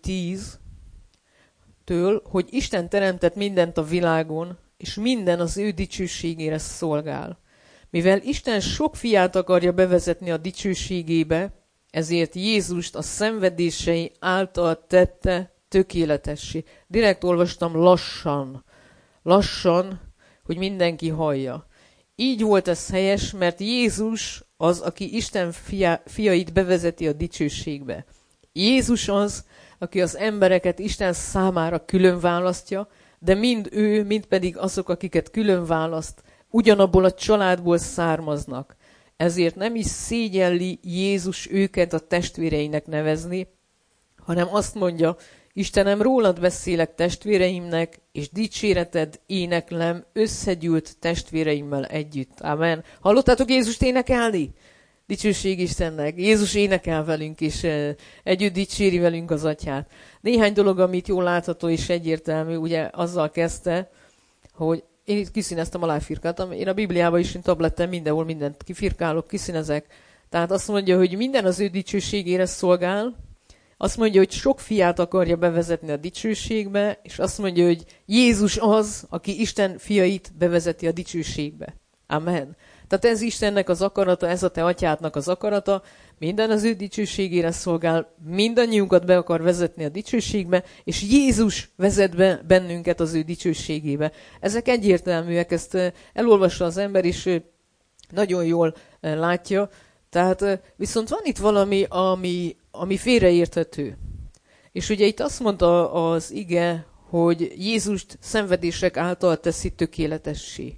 tíz-től, hogy Isten teremtett mindent a világon, és minden az ő dicsőségére szolgál. Mivel Isten sok fiát akarja bevezetni a dicsőségébe, ezért Jézust a szenvedései által tette tökéletessé. Direkt olvastam lassan, lassan, hogy mindenki hallja. Így volt ez helyes, mert Jézus az, aki Isten fia, fiait bevezeti a dicsőségbe. Jézus az, aki az embereket Isten számára külön választja, de mind ő, mind pedig azok, akiket külön választ, ugyanabból a családból származnak. Ezért nem is szégyelli Jézus őket a testvéreinek nevezni, hanem azt mondja, Istenem, rólad beszélek testvéreimnek, és dicséreted éneklem összegyűlt testvéreimmel együtt. Amen. Hallottátok Jézust énekelni? Dicsőség Istennek. Jézus énekel velünk, és együtt dicséri velünk az Atyát. Néhány dolog, amit jól látható és egyértelmű, ugye azzal kezdte, hogy én itt kiszíneztem, aláfirkáltam. Én a Bibliában is, én tabletten mindenhol mindent kifirkálok, kiszínezek. Tehát azt mondja, hogy minden az ő dicsőségére szolgál. Azt mondja, hogy sok fiát akarja bevezetni a dicsőségbe, és azt mondja, hogy Jézus az, aki Isten fiait bevezeti a dicsőségbe. Amen. Tehát ez Istennek az akarata, ez a te atyádnak az akarata, minden az ő dicsőségére szolgál, mindannyiunkat be akar vezetni a dicsőségbe, és Jézus vezet be bennünket az ő dicsőségébe. Ezek egyértelműek, ezt elolvassa az ember, és nagyon jól látja. Tehát viszont van itt valami, ami, ami félreérthető. És ugye itt azt mondta az ige, hogy Jézust szenvedések által teszi tökéletessé.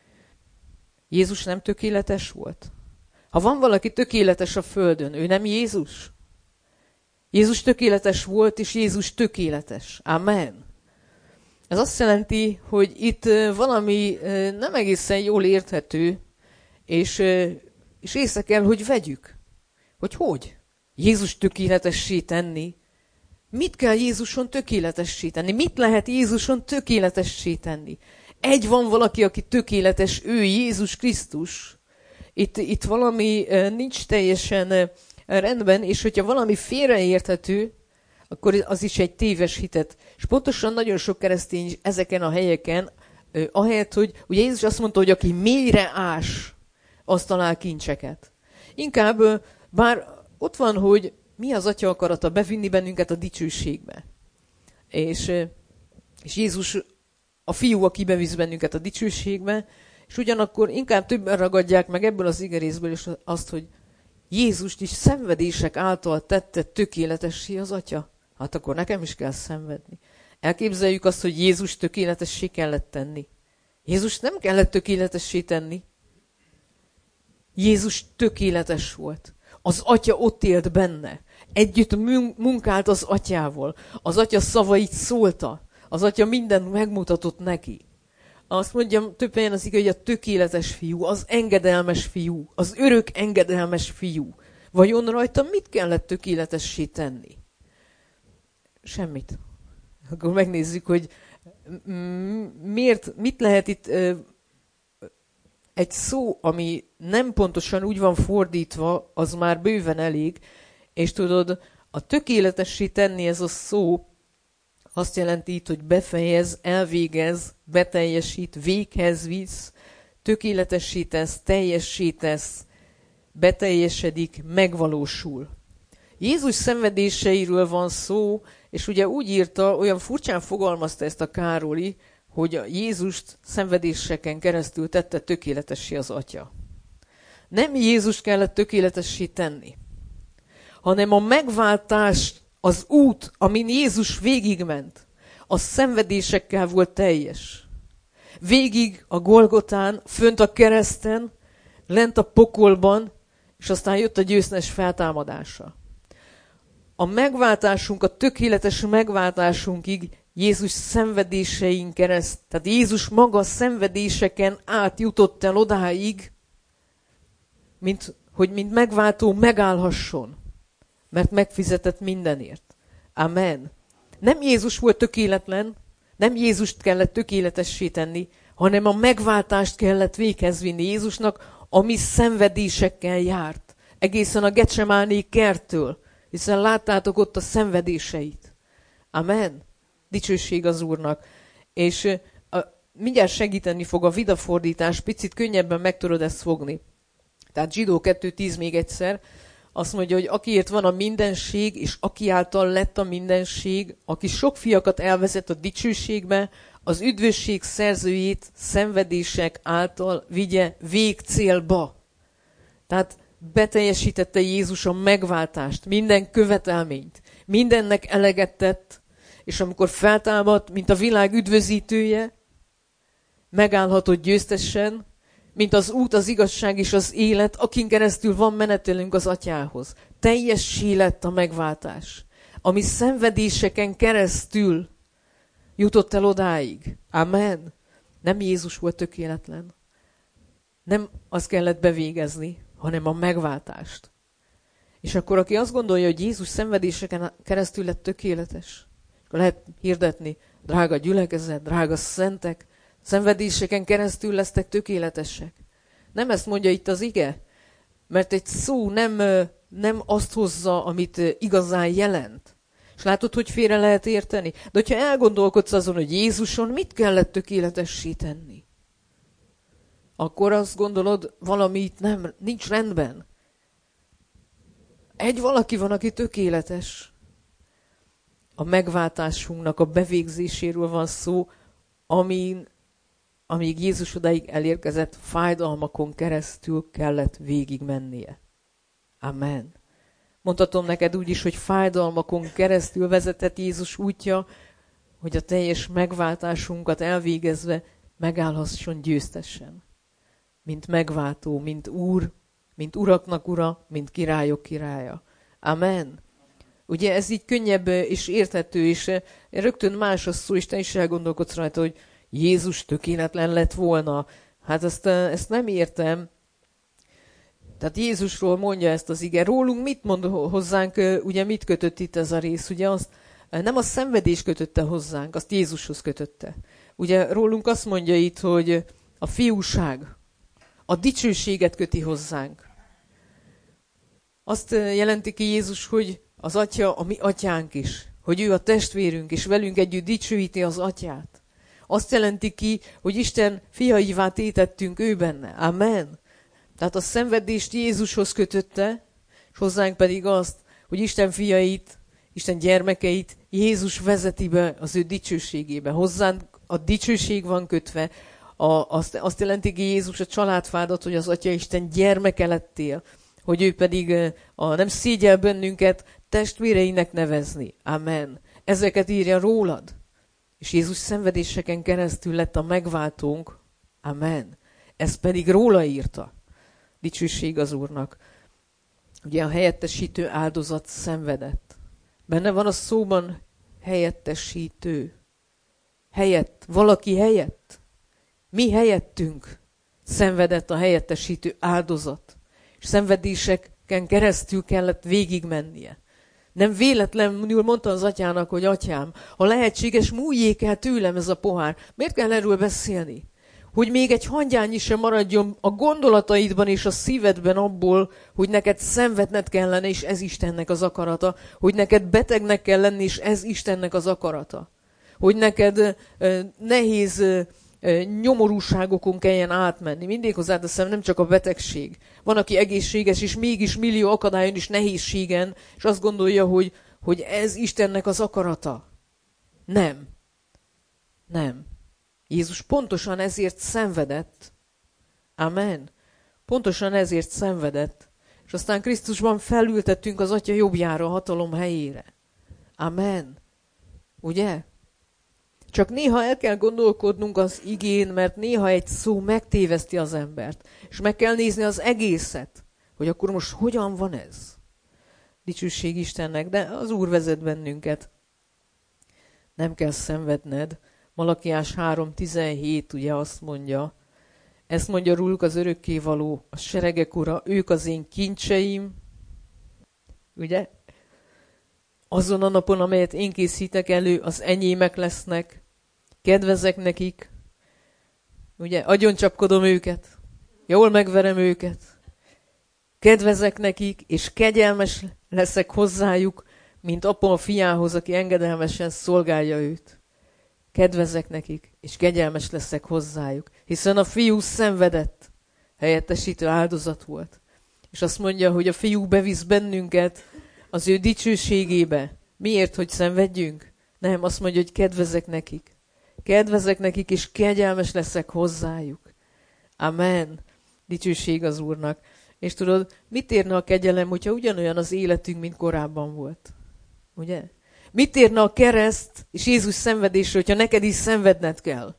Jézus nem tökéletes volt? Ha van valaki tökéletes a földön, ő nem Jézus? Jézus tökéletes volt, és Jézus tökéletes. Amen. Ez azt jelenti, hogy itt valami nem egészen jól érthető, és, és észre kell, hogy vegyük. Hogy hogy? Jézus tökéletessé tenni. Mit kell Jézuson tökéletessé tenni? Mit lehet Jézuson tökéletessé tenni? Egy van valaki, aki tökéletes, ő Jézus Krisztus. Itt, itt valami nincs teljesen rendben, és hogyha valami félreérthető, akkor az is egy téves hitet. És pontosan nagyon sok keresztény ezeken a helyeken, ahelyett, hogy ugye Jézus azt mondta, hogy aki mélyre ás, az talál kincseket. Inkább, bár ott van, hogy mi az Atya akarata bevinni bennünket a dicsőségbe. És, és Jézus a fiú, aki bevisz bennünket a dicsőségbe, és ugyanakkor inkább többen ragadják meg ebből az igerészből is azt, hogy Jézust is szenvedések által tette tökéletessé az Atya. Hát akkor nekem is kell szenvedni. Elképzeljük azt, hogy Jézus tökéletessé kellett tenni. Jézus nem kellett tökéletessé tenni. Jézus tökéletes volt. Az Atya ott élt benne. Együtt munkált az Atyával. Az Atya szavait szólta. Az Atya mindent megmutatott neki. Azt mondjam, több helyen az ige, hogy a tökéletes fiú, az engedelmes fiú, az örök engedelmes fiú. Vajon rajta mit kellett tökéletessé tenni? Semmit. Akkor megnézzük, hogy miért, mit lehet itt egy szó, ami nem pontosan úgy van fordítva, az már bőven elég, és tudod, a tökéletessé tenni ez a szó, azt jelenti itt, hogy befejez, elvégez, beteljesít, véghez visz, tökéletesítesz, teljesítesz, beteljesedik, megvalósul. Jézus szenvedéseiről van szó, és ugye úgy írta, olyan furcsán fogalmazta ezt a Károli, hogy a Jézust szenvedéseken keresztül tette tökéletessé az Atya. Nem Jézust kellett tökéletessé tenni, hanem a megváltás Az út, amin Jézus végigment, az szenvedésekkel volt teljes. Végig a Golgotán, fönt a kereszten, lent a pokolban, és aztán jött a győztes feltámadása. A megváltásunk, a tökéletes megváltásunkig Jézus szenvedésein kereszt, tehát Jézus maga szenvedéseken át jutott el odáig, mint, hogy mint megváltó megállhasson, mert megfizetett mindenért. Amen. Nem Jézus volt tökéletlen, nem Jézust kellett tökéletessé tenni, hanem a megváltást kellett véghez vinni Jézusnak, ami szenvedésekkel járt. Egészen a Getsemáné kerttől, hiszen láttátok ott a szenvedéseit. Amen. Dicsőség az Úrnak. És a, mindjárt segíteni fog a vidafordítás, picit könnyebben meg tudod ezt fogni. Tehát Zsidó kettő tíz még egyszer, azt mondja, hogy akiért van a mindenség, és aki által lett a mindenség, aki sok fiakat elvezet a dicsőségbe, az üdvösség szerzőjét szenvedések által vigye végcélba. Tehát beteljesítette Jézus a megváltást, minden követelményt, mindennek eleget tett, és amikor feltámadt, mint a világ üdvözítője, megállhatott győztesen, mint az út, az igazság és az élet, akin keresztül van menetelünk az Atyához. Teljessé lett a megváltás, ami szenvedéseken keresztül jutott el odáig. Amen. Nem Jézus volt tökéletlen. Nem azt kellett bevégezni, hanem a megváltást. És akkor aki azt gondolja, hogy Jézus szenvedéseken keresztül lett tökéletes, akkor lehet hirdetni, drága gyülekezet, drága szentek, szenvedéseken keresztül lesztek tökéletesek. Nem ezt mondja itt az ige, mert egy szó nem, nem azt hozza, amit igazán jelent. És látod, hogy félre lehet érteni? De hogyha elgondolkodsz azon, hogy Jézuson mit kellett tökéletessé tenni, akkor azt gondolod, valami itt nem, nincs rendben. Egy valaki van, aki tökéletes. A megváltásunknak a bevégzéséről van szó, amin, amíg Jézus odáig elérkezett, fájdalmakon keresztül kellett végigmennie. Amen. Mondhatom neked úgy is, hogy fájdalmakon keresztül vezetett Jézus útja, hogy a teljes megváltásunkat elvégezve megállhasson győztesen. Mint megváltó, mint úr, mint uraknak ura, mint királyok királya. Amen. Ugye ez így könnyebb és érthető, és rögtön más a szó, és te is elgondolkodsz rajta, hogy Jézus tökéletlen lett volna. Hát ezt, ezt nem értem. Tehát Jézusról mondja ezt az ige. Rólunk mit mond hozzánk, ugye mit kötött itt ez a rész? Ugye azt, nem a szenvedés kötötte hozzánk, azt Jézushoz kötötte. Ugye rólunk azt mondja itt, hogy a fiúság, a dicsőséget köti hozzánk. Azt jelenti ki Jézus, hogy az Atya a mi atyánk is, hogy ő a testvérünk, és velünk együtt dicsőíti az Atyát. Azt jelenti ki, hogy Isten fiaivá tétettünk ő benne. Amen. Tehát a szenvedést Jézushoz kötötte, és hozzánk pedig azt, hogy Isten fiait, Isten gyermekeit Jézus vezeti be az ő dicsőségébe. Hozzánk a dicsőség van kötve, a, azt, azt jelenti ki Jézus a családfádat, hogy az Atya Isten gyermeke lettél, hogy ő pedig a, nem szégyel bennünket testvéreinek nevezni. Amen. Ezeket írja rólad. És Jézus szenvedéseken keresztül lett a megváltónk. Amen. Ez pedig róla írta. Dicsőség az Úrnak. Ugye a helyettesítő áldozat szenvedett. Benne van a szóban helyettesítő. Helyett. Valaki helyett. Mi helyettünk szenvedett a helyettesítő áldozat. És szenvedéseken keresztül kellett végigmennie. Nem véletlenül mondta az Atyának, hogy Atyám, ha lehetséges, múljék el tőlem ez a pohár. Miért kell erről beszélni? Hogy még egy hangyányi sem maradjon a gondolataidban és a szívedben abból, hogy neked szenvedned kellene, és ez Istennek az akarata. Hogy neked betegnek kell lenni, és ez Istennek az akarata. Hogy neked uh, nehéz uh, nyomorúságokon kelljen átmenni. Mindig hozzáteszem, nem csak a betegség. Van, aki egészséges, és mégis millió akadályon és nehézségen, és azt gondolja, hogy, hogy ez Istennek az akarata. Nem. Nem. Jézus pontosan ezért szenvedett. Amen. Pontosan ezért szenvedett. És aztán Krisztusban felültettünk az Atya jobbjára, a hatalom helyére. Amen. Ugye? Csak néha el kell gondolkodnunk az igén, mert néha egy szó megtéveszti az embert. És meg kell nézni az egészet, hogy akkor most hogyan van ez. Dicsőség Istennek, de az Úr vezet bennünket. Nem kell szenvedned. Malakiás három tizenhét ugye azt mondja, ezt mondja róluk az örökkévaló, a seregek ura, ők az én kincseim, ugye? Azon a napon, amelyet én készítek elő, az enyémek lesznek, kedvezek nekik, ugye, agyoncsapkodom őket, jól megverem őket, kedvezek nekik, és kegyelmes leszek hozzájuk, mint apa a fiához, aki engedelmesen szolgálja őt. Kedvezek nekik, és kegyelmes leszek hozzájuk, hiszen a fiú szenvedett, helyettesítő áldozat volt. És azt mondja, hogy a fiú bevisz bennünket az ő dicsőségébe. Miért, hogy szenvedjünk? Nem, azt mondja, hogy kedvezek nekik. Kedvezek nekik, és kegyelmes leszek hozzájuk. Amen. Dicsőség az Úrnak. És tudod, mit érne a kegyelem, hogyha ugyanolyan az életünk, mint korábban volt? Ugye? Mit érne a kereszt és Jézus szenvedésre, hogyha neked is szenvedned kell?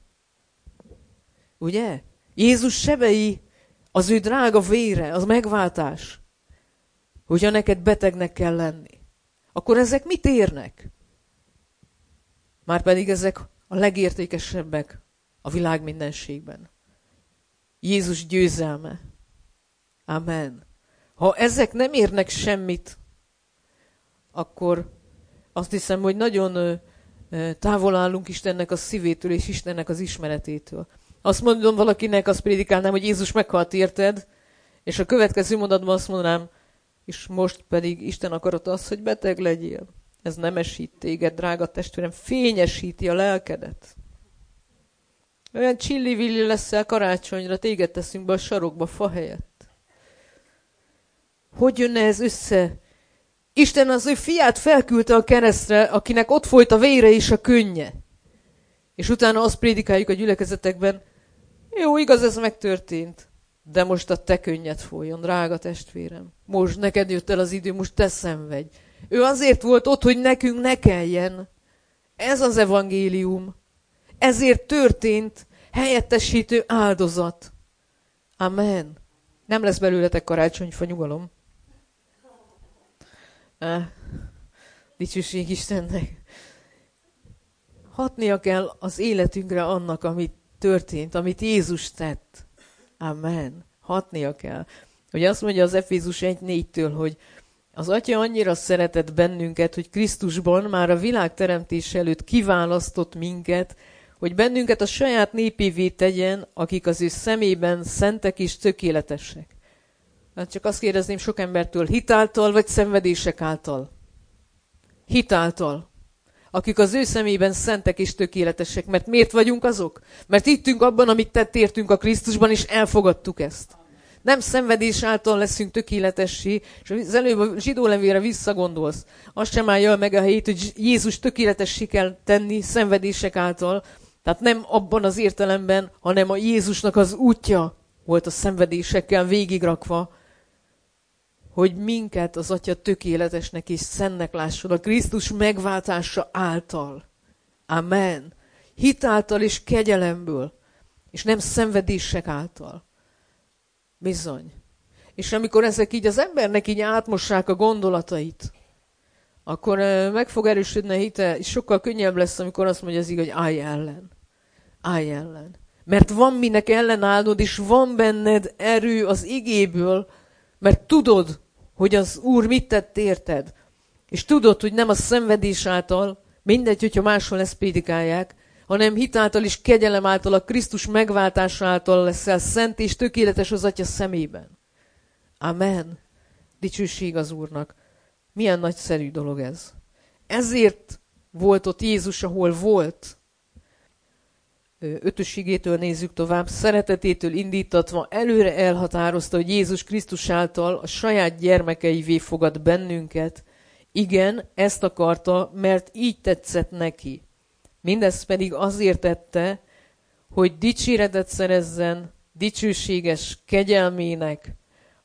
Ugye? Jézus sebei, az ő drága vére, az megváltás. Hogyha neked betegnek kell lenni. Akkor ezek mit érnek? Márpedig ezek a legértékesebbek a világ mindenségben. Jézus győzelme. Amen. Ha ezek nem érnek semmit, akkor azt hiszem, hogy nagyon távol állunk Istennek a szívétől és Istennek az ismeretétől. Azt mondom valakinek, azt prédikálnám, hogy Jézus meghalt érted, és a következő mondatban azt mondanám, és most pedig Isten akarata az, hogy beteg legyél. Ez nemesít téged, drága testvérem, fényesíti a lelkedet. Olyan csillivilli leszel karácsonyra, téged teszünk be a sarokba fa helyett. Hogy jönne ez össze? Isten az ő fiát felküldte a keresztre, akinek ott folyt a vére és a könnye. És utána azt prédikáljuk a gyülekezetekben, jó, igaz, ez megtörtént, de most a te könnyed folyjon, drága testvérem. Most neked jött el az idő, most te szenvedj. Ő azért volt ott, hogy nekünk ne kelljen. Ez az evangélium. Ezért történt helyettesítő áldozat. Amen. Nem lesz belőletek karácsonyfa, nyugalom. Ah, dicsőség Istennek. Hatnia kell az életünkre annak, amit történt, amit Jézus tett. Amen. Hatnia kell. Ugye azt mondja az Efézus egy négytől, hogy az Atya annyira szeretett bennünket, hogy Krisztusban már a világ teremtés előtt kiválasztott minket, hogy bennünket a saját népévé tegyen, akik az ő szemében szentek és tökéletesek. Hát csak azt kérdezném sok embertől, hitáltal vagy szenvedések által? Hitáltal. Akik az ő szemében szentek és tökéletesek. Mert miért vagyunk azok? Mert hittünk abban, amit tett értünk a Krisztusban, és elfogadtuk ezt. Nem szenvedés által leszünk tökéletessé, és az előbb a zsidó levélre visszagondolsz. Azt sem állja meg a helyét, hogy Jézus tökéletessé kell tenni szenvedések által. Tehát nem abban az értelemben, hanem a Jézusnak az útja volt a szenvedésekkel végigrakva, hogy minket az Atya tökéletesnek és szennek lásson a Krisztus megváltása által. Amen. Hitáltal és kegyelemből, és nem szenvedések által. Bizony. És amikor ezek így az embernek így átmossák a gondolatait, akkor meg fog erősödni a hite, és sokkal könnyebb lesz, amikor azt mondja az igaz, hogy állj ellen. Állj ellen. Mert van minek ellenállnod, és van benned erő az igéből, mert tudod, hogy az Úr mit tett érted. És tudod, hogy nem a szenvedés által, mindegy, hogyha máshol ezt prédikálják, hanem hitáltal és kegyelem által, a Krisztus megváltása által leszel szent és tökéletes az Atya szemében. Amen. Dicsőség az Úrnak. Milyen nagyszerű dolog ez. Ezért volt ott Jézus, ahol volt. Ötösségétől nézzük tovább. Szeretetétől indítatva előre elhatározta, hogy Jézus Krisztus által a saját gyermekeivé fogad bennünket. Igen, ezt akarta, mert így tetszett neki. Mindezt pedig azért tette, hogy dicséretet szerezzen dicsőséges kegyelmének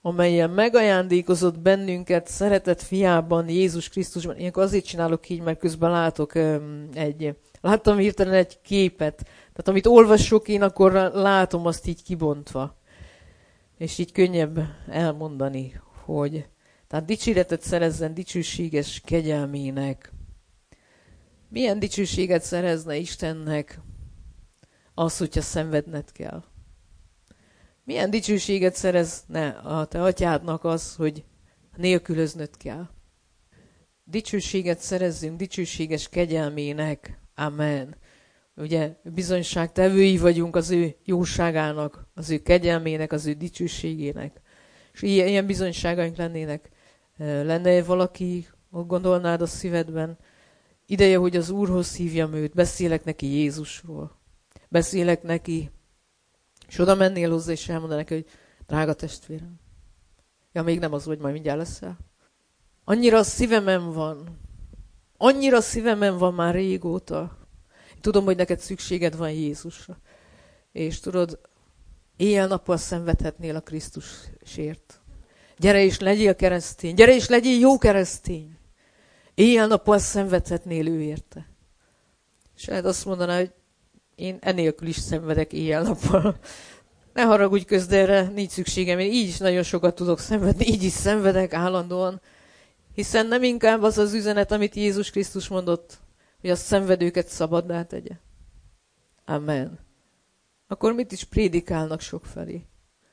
amelyen megajándékozott bennünket szeretett fiában, Jézus Krisztusban. Én azért csinálok így, mert közben látok um, egy, láttam hirtelen egy képet. Tehát amit olvasok én, akkor látom azt így kibontva. És így könnyebb elmondani, hogy tehát dicséretet szerezzen dicsőséges kegyelmének. Milyen dicsőséget szerezne Istennek az, hogyha szenvedned kell? Milyen dicsőséget szerezne a te atyádnak az, hogy nélkülöznöd kell? Dicsőséget szerezzünk dicsőséges kegyelmének. Amen. Ugye bizonyságtevői vagyunk az ő jóságának, az ő kegyelmének, az ő dicsőségének. És ilyen, ilyen bizonyságaink lennének. Lenne valaki, ott gondolnád a szívedben, ideje, hogy az Úrhoz hívjam őt, beszélek neki Jézusról. Beszélek neki, és oda mennél hozzá, és elmondaná neki, hogy drága testvérem. Ja, még nem az vagy, majd mindjárt leszel. Annyira a szívemen van. Annyira a szívemen van már régóta. Tudom, hogy neked szükséged van Jézusra. És tudod, éjjel-nappal szenvedhetnél a Krisztusért. Gyere és legyél keresztény. Gyere és legyél jó keresztény. Éjjel-nappal szenvedhetnél ő érte. És lehet azt mondaná, hogy én enélkül is szenvedek éjjel-nappal. Ne haragudj közt, de erre nincs szükségem. Én így is nagyon sokat tudok szenvedni, így is szenvedek állandóan. Hiszen nem inkább az az üzenet, amit Jézus Krisztus mondott, hogy a szenvedőket szabaddá tegye. Amen. Akkor mit is prédikálnak sokfelé?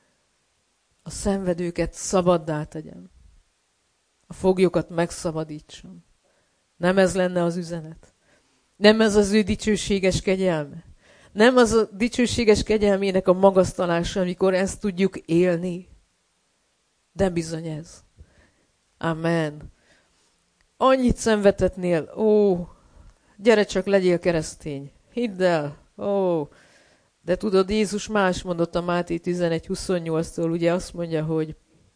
A szenvedőket szabaddá tegyem. A foglyokat megszabadítsam. Nem ez lenne az üzenet? Nem ez az ő dicsőséges kegyelme? Nem az a dicsőséges kegyelmének a magasztalása, amikor ezt tudjuk élni? De bizony ez. Amen. Annyit szenvedhetnél, ó, gyere csak legyél keresztény. Hidd el, ó. De tudod, Jézus más mondott a Máté tizenegy huszonnyolctól, ugye azt mondja, hogy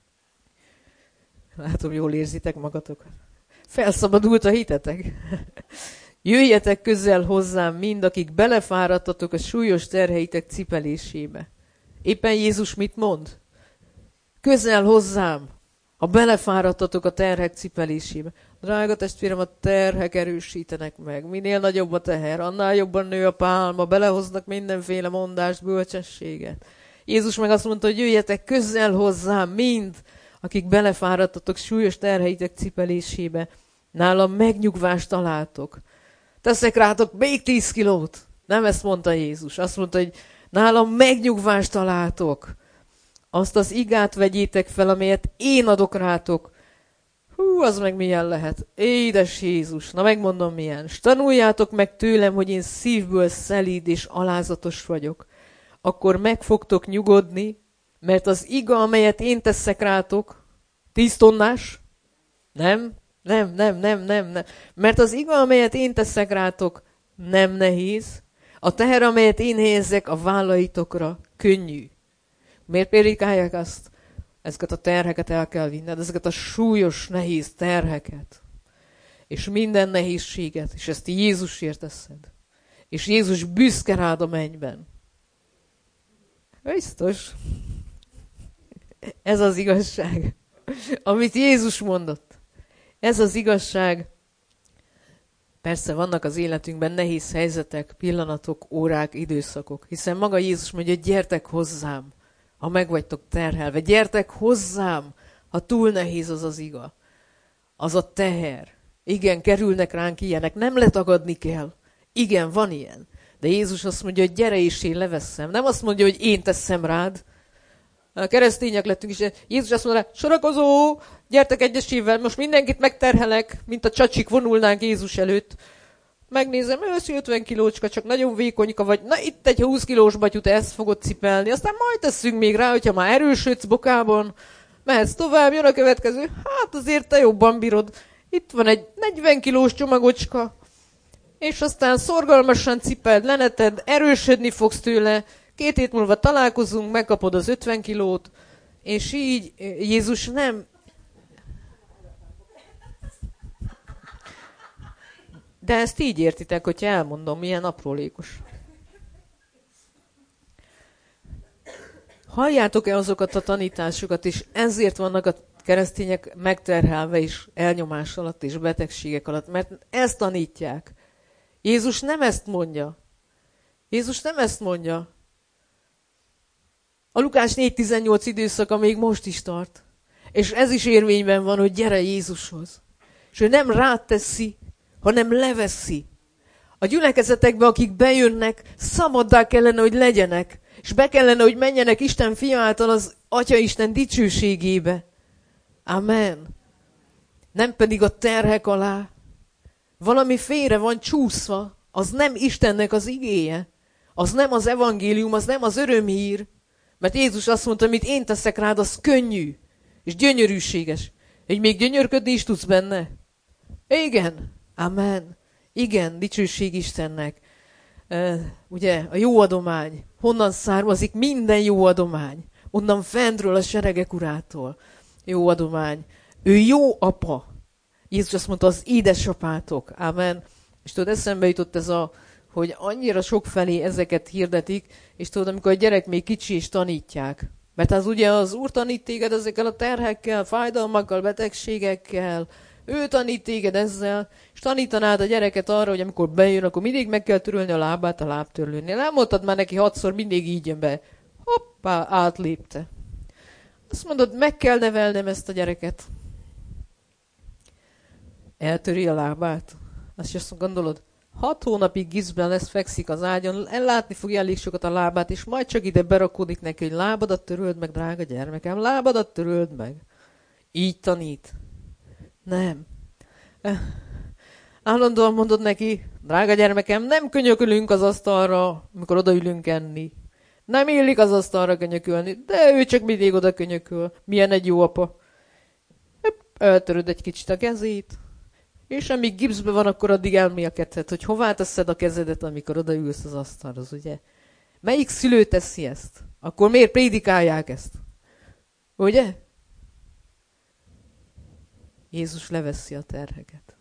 látom, jól érzitek magatokat. Felszabadult a hitetek. Jöjjetek közel hozzám mind, akik belefáradtatok a súlyos terheitek cipelésébe. Éppen Jézus mit mond? Közel hozzám, ha belefáradtatok a terhek cipelésébe. Drága testvérem, a terhek erősítenek meg. Minél nagyobb a teher, annál jobban nő a pálma, belehoznak mindenféle mondást, bölcsességet. Jézus meg azt mondta, hogy jöjjetek közel hozzám mind, akik belefáradtatok súlyos terheitek cipelésébe. Nálam megnyugvást találtok. Teszek rátok még tíz kilót. Nem ezt mondta Jézus. Azt mondta, hogy nálam megnyugvást találtok. Azt az igát vegyétek fel, amelyet én adok rátok. Hú, az meg milyen lehet. Édes Jézus, na megmondom milyen. S tanuljátok meg tőlem, hogy én szívből szelíd és alázatos vagyok. Akkor meg fogtok nyugodni, mert az iga, amelyet én teszek rátok, tíz tonnás? Nem, nem, nem, nem, nem, nem. Mert az iga, amelyet én teszek rátok, nem nehéz. A teher, amelyet én helyezek a vállaitokra, könnyű. Miért prédikálják azt? Ezeket a terheket el kell vinned, ezeket a súlyos, nehéz terheket. És minden nehézséget, és ezt Jézusért teszed. És Jézus büszke rád a mennyben. Biztos. Ez az igazság, amit Jézus mondott. Ez az igazság. Persze vannak az életünkben nehéz helyzetek, pillanatok, órák, időszakok. Hiszen maga Jézus mondja, hogy gyertek hozzám, ha meg vagytok terhelve. Gyertek hozzám, ha túl nehéz az az iga. Az a teher. Igen, kerülnek ránk ilyenek, nem letagadni kell. Igen, van ilyen. De Jézus azt mondja, hogy gyere és én leveszem. Nem azt mondja, hogy én teszem rád. A keresztények lettünk is. Jézus azt mondja, sorakozó, gyertek egyesével, most mindenkit megterhelek, mint a csacsik vonulnánk Jézus előtt. Megnézem, őszi ötven kilócska, csak nagyon vékonyka vagy. Na itt egy húsz kilós batyut, ezt fogod cipelni. Aztán majd teszünk még rá, hogyha már erősödsz bokában. Mehetsz tovább, jön a következő. Hát azért te jobban bírod. Itt van egy negyven kilós csomagocska. És aztán szorgalmasan cipeld, leneted, erősödni fogsz tőle. Két hét múlva találkozunk, megkapod az ötven kilót. És így Jézus nem... De ezt így értitek, hogyha elmondom, milyen aprólékos. halljátok-e azokat a tanításokat, és ezért vannak a keresztények megterhelve és elnyomás alatt és betegségek alatt, mert ezt tanítják. Jézus nem ezt mondja. Jézus nem ezt mondja. A Lukás négy tizennyolc időszaka még most is tart. És ez is érvényben van, hogy gyere Jézushoz. És ő nem rád teszi, hanem leveszi. A gyülekezetekbe, akik bejönnek, szabaddá kellene, hogy legyenek. És be kellene, hogy menjenek Isten fia által az Atya Isten dicsőségébe. Amen. Nem pedig a terhek alá. Valami félre van csúszva. Az nem Istennek az igéje. Az nem az evangélium, az nem az örömhír. Mert Jézus azt mondta, amit én teszek rád, az könnyű. És gyönyörűséges. Hogy még gyönyörködni is tudsz benne. Igen. Amen. Igen, dicsőség Istennek. Uh, ugye, a jó adomány. Honnan származik minden jó adomány? Onnan fentről, a seregek urától. Jó adomány. Ő jó apa. Jézus azt mondta, az édesapátok. Amen. És tudod, eszembe jutott ez a, hogy annyira sokfelé ezeket hirdetik, és tudod, amikor a gyerek még kicsi és tanítják. Mert az ugye az Úr tanít téged ezekkel a terhekkel, fájdalmakkal, betegségekkel. Ő tanít téged ezzel, és tanítanád a gyereket arra, hogy amikor bejön, akkor mindig meg kell törölni a lábát a lábtörlőnél. Nem mondtad már neki hatszor, mindig így jön be. Hoppá, átlépte. Azt mondod, meg kell nevelnem ezt a gyereket. Eltöri a lábát. Azt is azt gondolod, hat hónapig gipszben lesz, fekszik az ágyon, ellátni fogja elég sokat a lábát, és majd csak ide berakódik neki, hogy lábadat töröld meg, drága gyermekem, lábadat töröld meg. Így tanít. Nem. Állandóan mondod neki, drága gyermekem, nem könyökölünk az asztalra, amikor odaülünk enni. Nem illik az asztalra könyökölni, de ő csak mindig oda könyököl. Milyen egy jó apa. Eltöröd egy kicsit a kezét, és amíg gipszben van, akkor addig elmélkedhet, hogy hová teszed a kezedet, amikor odaülsz az asztalhoz, ugye? Melyik szülő teszi ezt? Akkor miért prédikálják ezt? Ugye? Jézus leveszi a terheket.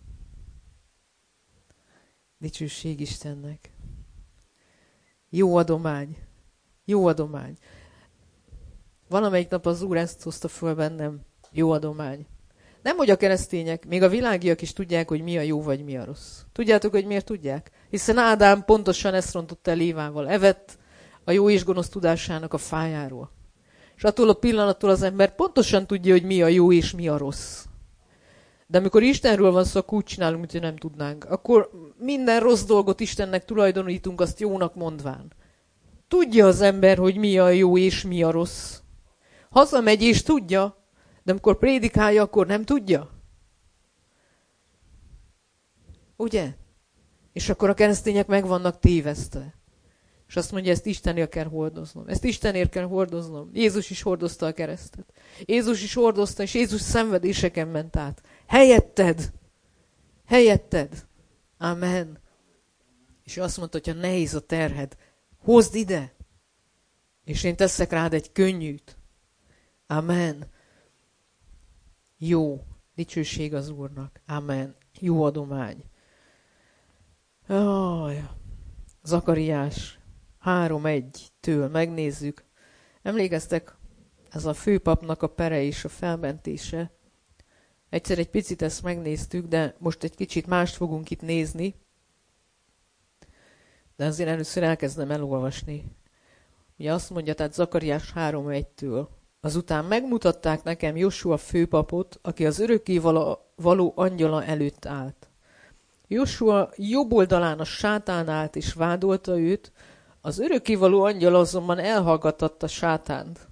Dicsőség Istennek. Jó adomány. Jó adomány. Valamelyik nap az Úr ezt hozta föl bennem. Jó adomány. Nem, hogy a keresztények, még a világiak is tudják, hogy mi a jó vagy mi a rossz. Tudjátok, hogy miért tudják? Hiszen Ádám pontosan ezt rontott el Évával. Evett a jó és gonosz tudásának a fájáról. És attól a pillanattól az ember pontosan tudja, hogy mi a jó és mi a rossz. De amikor Istenről van szó, akkor úgy csinálunk, mintha nem tudnánk. Akkor minden rossz dolgot Istennek tulajdonítunk, azt jónak mondván. Tudja az ember, hogy mi a jó és mi a rossz. Hazamegy és tudja, de amikor prédikálja, akkor nem tudja. Ugye? És akkor a keresztények meg vannak tévesztve. És azt mondja, ezt Istenért kell hordoznom. Ezt Istenért kell hordoznom. Jézus is hordozta a keresztet. Jézus is hordozta, és Jézus szenvedéseken ment át. Helyetted. Helyetted. Amen. És azt mondta, hogy ha nehéz a terhed, hozd ide, és én teszek rád egy könnyűt. Amen. Jó. Dicsőség az Úrnak. Amen. Jó adomány. Oh, Zakariás három egytől megnézzük. Emlékeztek, ez a főpapnak a pere és a felmentése. Egyszer egy picit ezt megnéztük, de most egy kicsit mást fogunk itt nézni. De azért először elkezdem elolvasni. Ugye azt mondja, tehát Zakariás három egytől. Azután megmutatták nekem Josua főpapot, aki az örökké való angyala előtt állt. Josua jobb oldalán a sátán állt, és vádolta őt, az örökkévaló angyal azonban elhallgattatta sátánt.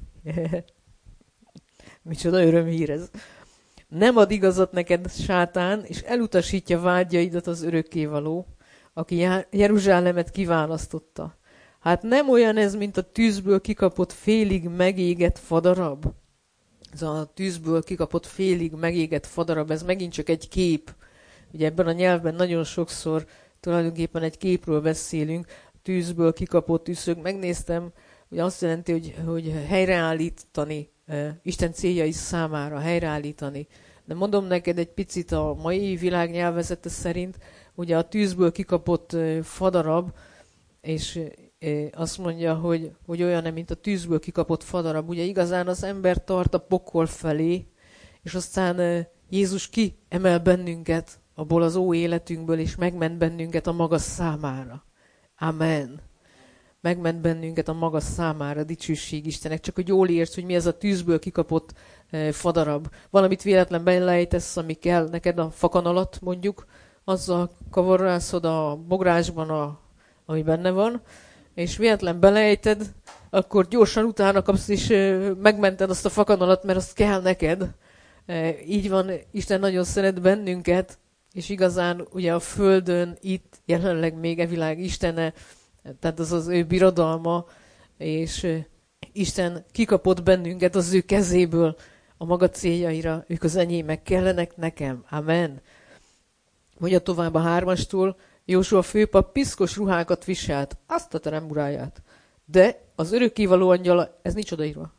Micsoda örömhír ez. Nem ad igazat neked, sátán, és elutasítja vágyaidat az örökkévaló, aki Jeruzsálemet kiválasztotta. Hát nem olyan ez, mint a tűzből kikapott félig megégett fadarab? Ez a tűzből kikapott félig megégett fadarab, ez megint csak egy kép. Ugye ebben a nyelvben nagyon sokszor tulajdonképpen egy képről beszélünk, tűzből kikapott üszög. Megnéztem, hogy azt jelenti, hogy, hogy helyreállítani, Isten céljai számára helyreállítani. De mondom neked egy picit a mai világ nyelvezete szerint, ugye a tűzből kikapott fadarab, és azt mondja, hogy, hogy olyan, mint a tűzből kikapott fadarab. Ugye igazán az ember tart a pokol felé, és aztán Jézus kiemel bennünket abból az ó életünkből, és megment bennünket a maga számára. Amen. Megment bennünket a maga számára, dicsőség Istennek. Csak hogy jól érts, hogy mi ez a tűzből kikapott fadarab. Valamit véletlen belejtesz, ami kell neked a fakanalat, mondjuk, azzal kavarászod a bográsban, a, ami benne van, és véletlen belejted, akkor gyorsan utána kapsz, és megmented azt a fakanalat, mert azt kell neked. Így van, Isten nagyon szeret bennünket, és igazán ugye a Földön itt jelenleg még e világ Istene, tehát az az ő birodalma, és Isten kikapott bennünket az ő kezéből a maga céljaira, ők az enyémek kellenek nekem. Amen. Mondja tovább a hármastól, Jósua főpap piszkos ruhákat viselt, azt a terem uráját. De az örökkévaló angyala, ez nincs odaírva.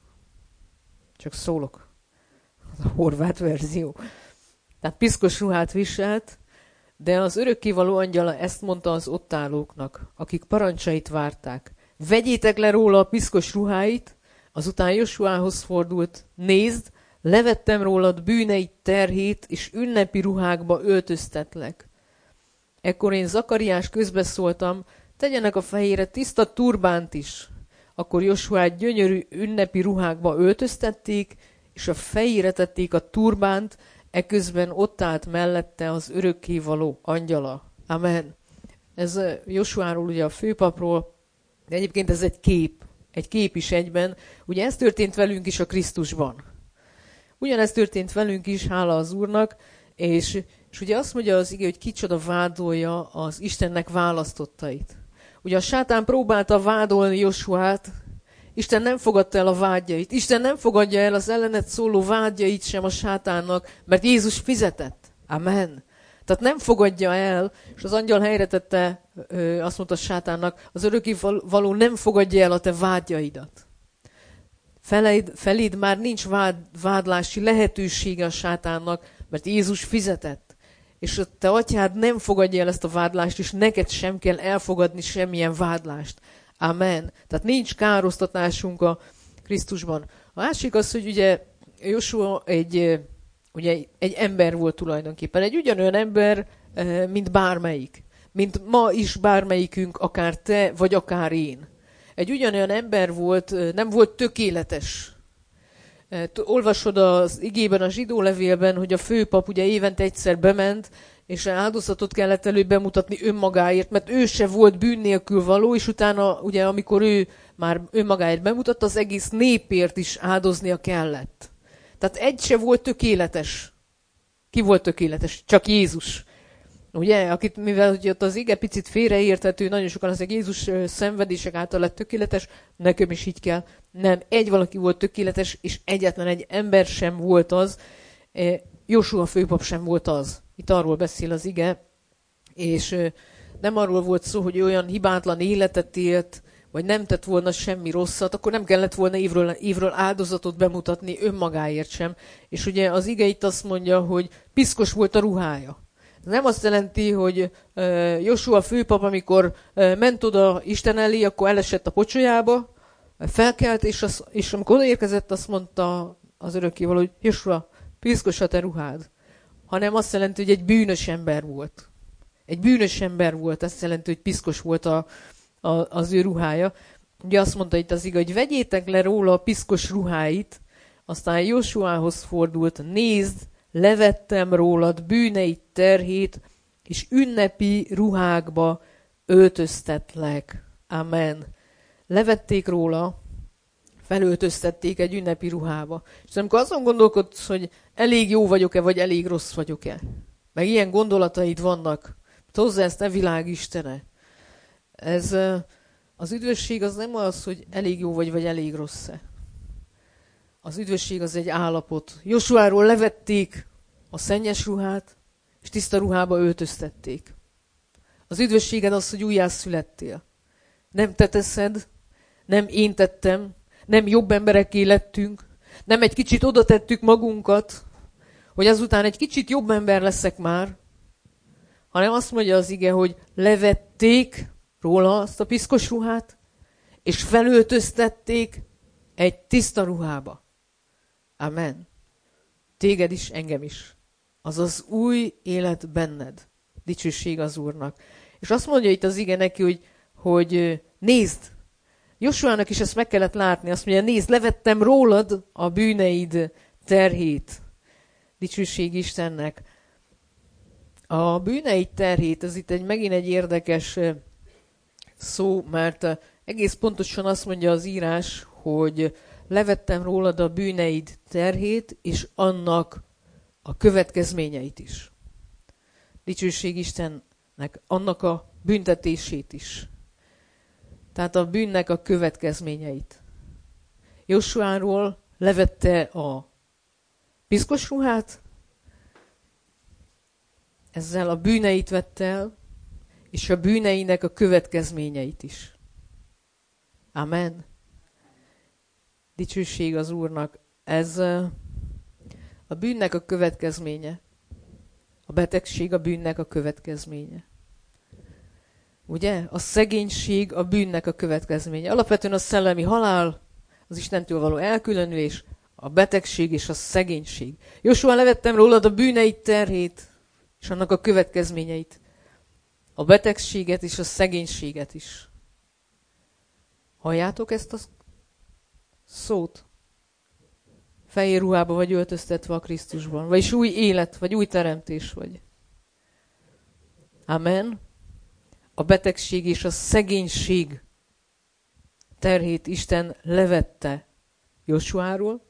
Csak szólok. Az a horvát verzió. Tehát piszkos ruhát viselt, de az örökkévaló angyala ezt mondta az ott állóknak, akik parancsait várták. Vegyétek le róla a piszkos ruháit, azután Josuához fordult, nézd, levettem rólad bűneit terhét, és ünnepi ruhákba öltöztetlek. Ekkor én Zakariás közbeszóltam, tegyenek a fejére tiszta turbánt is. Akkor Josuát gyönyörű ünnepi ruhákba öltöztették, és a fejére tették a turbánt, eközben ott állt mellette az örökkévaló angyala. Amen. Ez Josuáról, ugye a főpapról, de egyébként ez egy kép, egy kép is egyben. Ugye ez történt velünk is a Krisztusban. Ugyanezt történt velünk is, hála az Úrnak, és, és ugye azt mondja az ige, hogy kicsoda vádolja az Istennek választottait. Ugye a sátán próbálta vádolni Josuát, Isten nem fogadta el a vádjait. Isten nem fogadja el az ellenet szóló vádjait sem a sátánnak, mert Jézus fizetett. Amen. Tehát nem fogadja el, és az angyal helyre tette, azt mondta a sátánnak, az örökkévaló nem fogadja el a te vádjaidat. Feléd, feléd már nincs vád, vádlási lehetősége a sátánnak, mert Jézus fizetett. És a te atyád nem fogadja el ezt a vádlást, és neked sem kell elfogadni semmilyen vádlást. Amen. Tehát nincs károsztatásunk a Krisztusban. A másik az, hogy ugye Joshua egy, ugye egy ember volt tulajdonképpen. Egy ugyanolyan ember, mint bármelyik. Mint ma is bármelyikünk, akár te, vagy akár én. Egy ugyanolyan ember volt, nem volt tökéletes. Olvasod az igében, a zsidó levélben, hogy a főpap ugye évente egyszer bement, és áldozatot kellett előbb bemutatni önmagáért, mert ő se volt bűn nélkül való, és utána, ugye, amikor ő már önmagáért bemutatta, az egész népért is áldoznia kellett. Tehát egy se volt tökéletes. Ki volt tökéletes? Csak Jézus. Ugye, akit, mivel hogy ott az ige picit félreérthető, nagyon sokan az Jézus szenvedések által lett tökéletes, nekem is így kell. Nem, egy valaki volt tökéletes, és egyetlen egy ember sem volt az, Jósua főpap sem volt az. Itt arról beszél az ige, és nem arról volt szó, hogy olyan hibátlan életet élt, vagy nem tett volna semmi rosszat, akkor nem kellett volna évről, évről áldozatot bemutatni önmagáért sem. És ugye az ige itt azt mondja, hogy piszkos volt a ruhája. Ez nem azt jelenti, hogy uh, Joshua főpap, amikor uh, ment oda Isten elé, akkor elesett a pocsolyába, felkelt, és, az, és amikor odaérkezett, azt mondta az örökkévaló, hogy Joshua, piszkos a te ruhád. Hanem azt jelenti, hogy egy bűnös ember volt. Egy bűnös ember volt, azt jelenti, hogy piszkos volt a, a, az ő ruhája. Ugye azt mondta itt az ige, hogy vegyétek le róla a piszkos ruháit, aztán Josuához fordult, nézd, levettem rólad bűneit terhét, és ünnepi ruhákba öltöztetlek. Amen. Levették róla, felöltöztették egy ünnepi ruhába. És amikor azon gondolkodsz, hogy elég jó vagyok-e, vagy elég rossz vagyok-e, meg ilyen gondolataid vannak, hozzá ezt a világ Istene. Ez, az üdvösség az nem az, hogy elég jó vagy, vagy elég rossz-e. Az üdvösség az egy állapot. Josuáról levették a szennyes ruhát, és tiszta ruhába öltöztették. Az üdvösséged az, hogy újjászülettél. Nem te teszed, nem én tettem, nem jobb emberekké lettünk, nem egy kicsit oda tettük magunkat, hogy azután egy kicsit jobb ember leszek már, hanem azt mondja az ige, hogy levették róla azt a piszkos ruhát, és felöltöztették egy tiszta ruhába. Amen. Téged is, engem is. Az az új élet benned. Dicsőség az Úrnak. És azt mondja itt az ige neki, hogy, hogy nézd, Josuának is ezt meg kellett látni. Azt mondja, nézd, levettem rólad a bűneid terhét. Dicsőség Istennek. A bűneid terhét, ez itt egy, megint egy érdekes szó, mert egész pontosan azt mondja az írás, hogy levettem rólad a bűneid terhét, és annak a következményeit is. Dicsőség Istennek, annak a büntetését is. Tehát a bűnnek a következményeit. Josuáról levette a piszkos ruhát, ezzel a bűneit vette el, és a bűneinek a következményeit is. Amen. Dicsőség az Úrnak. Ez a bűnnek a következménye. A betegség a bűnnek a következménye. Ugye? A szegénység a bűnnek a következménye. Alapvetően a szellemi halál, az Istentől való elkülönülés, a betegség és a szegénység. Jósua, levettem rólad a bűneid terhét, és annak a következményeit. A betegséget és a szegénységet is. Halljátok ezt a szót? Fehér ruhába vagy öltöztetve a Krisztusban. Vagyis új élet, vagy új teremtés vagy. Amen. A betegség és a szegénység terhét Isten levette Josuáról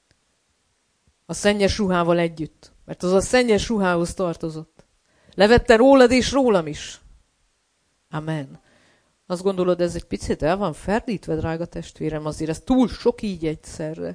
a szennyes ruhával együtt. Mert az a szennyes ruhához tartozott. Levette rólad és rólam is. Amen. Azt gondolod, ez egy picit el van ferdítve, drága testvérem, azért ez túl sok így egyszerre.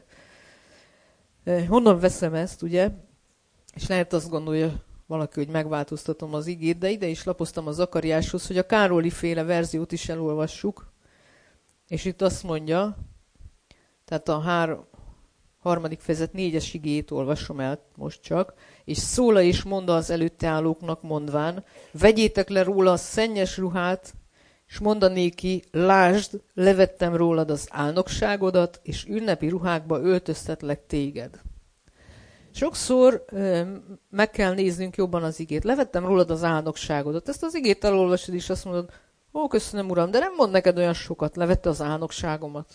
Honnan veszem ezt, ugye? És lehet azt gondolja valaki, hogy megváltoztatom az igét, de ide is lapoztam a Zakariáshoz, hogy a Károli féle verziót is elolvassuk. És itt azt mondja, tehát a hár, harmadik fejezet négyes igét olvasom el most csak, és szóla és mondd az előtte állóknak mondván, vegyétek le róla a szennyes ruhát, és mondanéki, lásd, levettem rólad az álnokságodat, és ünnepi ruhákba öltöztetlek téged. Sokszor ö, meg kell néznünk jobban az igét. Levettem rólad az álnokságodat. Ezt az igét elolvasod, és azt mondod, ó, köszönöm, Uram, de nem mond neked olyan sokat, levette az álnokságomat.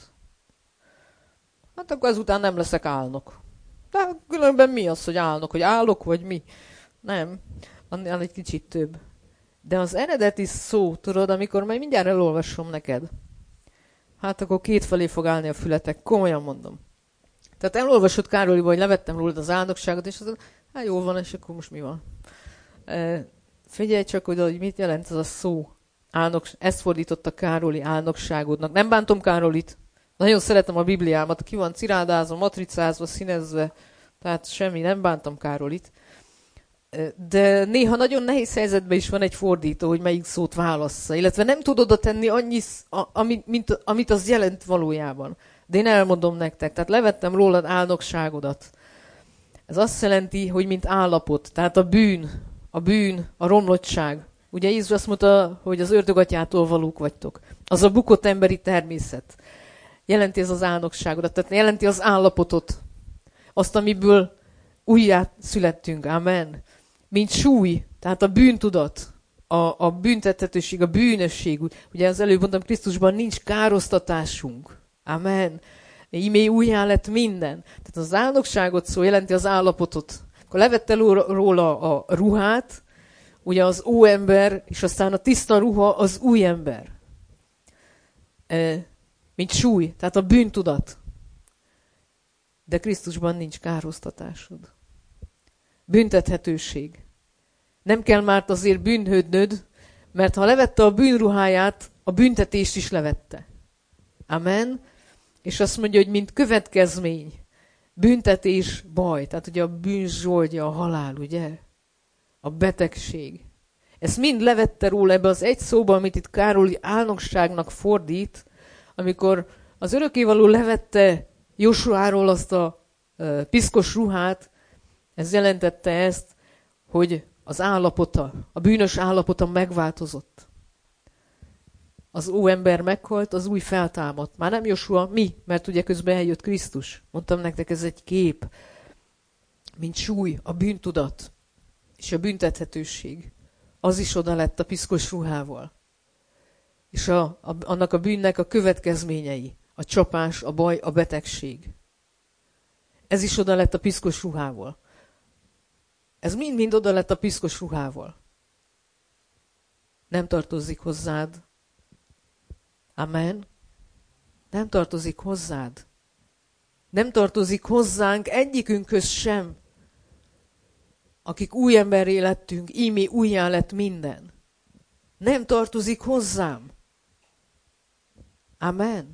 Hát akkor ezután nem leszek álnok. De különben mi az, hogy álnok, hogy állok, vagy mi? Nem, annál egy kicsit több. De az eredeti szó, tudod, amikor majd mindjárt elolvasom neked, hát akkor kétfelé fog állni a fületek, komolyan mondom. Tehát elolvasod Károliba, hogy levettem rólad az áldogságot, és azt hát jól van, és akkor most mi van? E, figyelj csak oda, hogy mit jelent ez a szó. Álnok, ezt fordította Károli álnokságodnak. Nem bántom Károlit. Nagyon szeretem a Bibliámat, ki van cirádázva, matricázva, színezve, tehát semmi, nem bántam Károlit. De néha nagyon nehéz helyzetben is van egy fordító, hogy melyik szót válassza, illetve nem tud oda tenni annyi, amit, mint, amit az jelent valójában. De én elmondom nektek, tehát levettem rólad álnokságodat. Ez azt jelenti, hogy mint állapot, tehát a bűn, a bűn, a romlottság. Ugye Jézus azt mondta, hogy az ördögatyától valók vagytok. Az a bukott emberi természet. Jelenti ez az álnokságodat, tehát jelenti az állapotot. Azt, amiből újjá születtünk. Amen. Mint súly, tehát a bűntudat, a, a büntethetőség, a bűnösség. Ugye az előbb mondtam, Krisztusban nincs károsztatásunk. Amen. Ímé újjá lett minden. Tehát az álnokságot szó jelenti az állapotot. Akkor levette róla a ruhát, ugye az óember, és aztán a tiszta ruha az új ember. E, mint súly, tehát a bűntudat. De Krisztusban nincs károsztatásod. Büntethetőség. Nem kell már azért bűnhődnöd, mert ha levette a bűnruháját, a büntetést is levette. Amen. És azt mondja, hogy mint következmény, büntetés, baj. Tehát ugye a bűn zsoldja, a halál, ugye? A betegség. Ezt mind levette róla ebbe az egy szóba, amit itt Károli álnokságnak fordít, amikor az örökkévaló levette Josuáról azt a uh, piszkos ruhát, ez jelentette ezt, hogy az állapota, a bűnös állapota megváltozott. Az óember meghalt, az új feltámadt. Már nem Josua, mi, mert ugye közben eljött Krisztus. Mondtam nektek, ez egy kép, mint súly, a bűntudat és a büntethetőség. Az is oda lett a piszkos ruhával. És a, a, annak a bűnnek a következményei, a csapás, a baj, a betegség. Ez is oda lett a piszkos ruhával. Ez mind-mind oda lett a piszkos ruhával. Nem tartozik hozzád. Amen. Nem tartozik hozzád. Nem tartozik hozzánk egyikünkhöz sem. Akik új emberré lettünk, ímé újjá lett minden. Nem tartozik hozzám. Amen.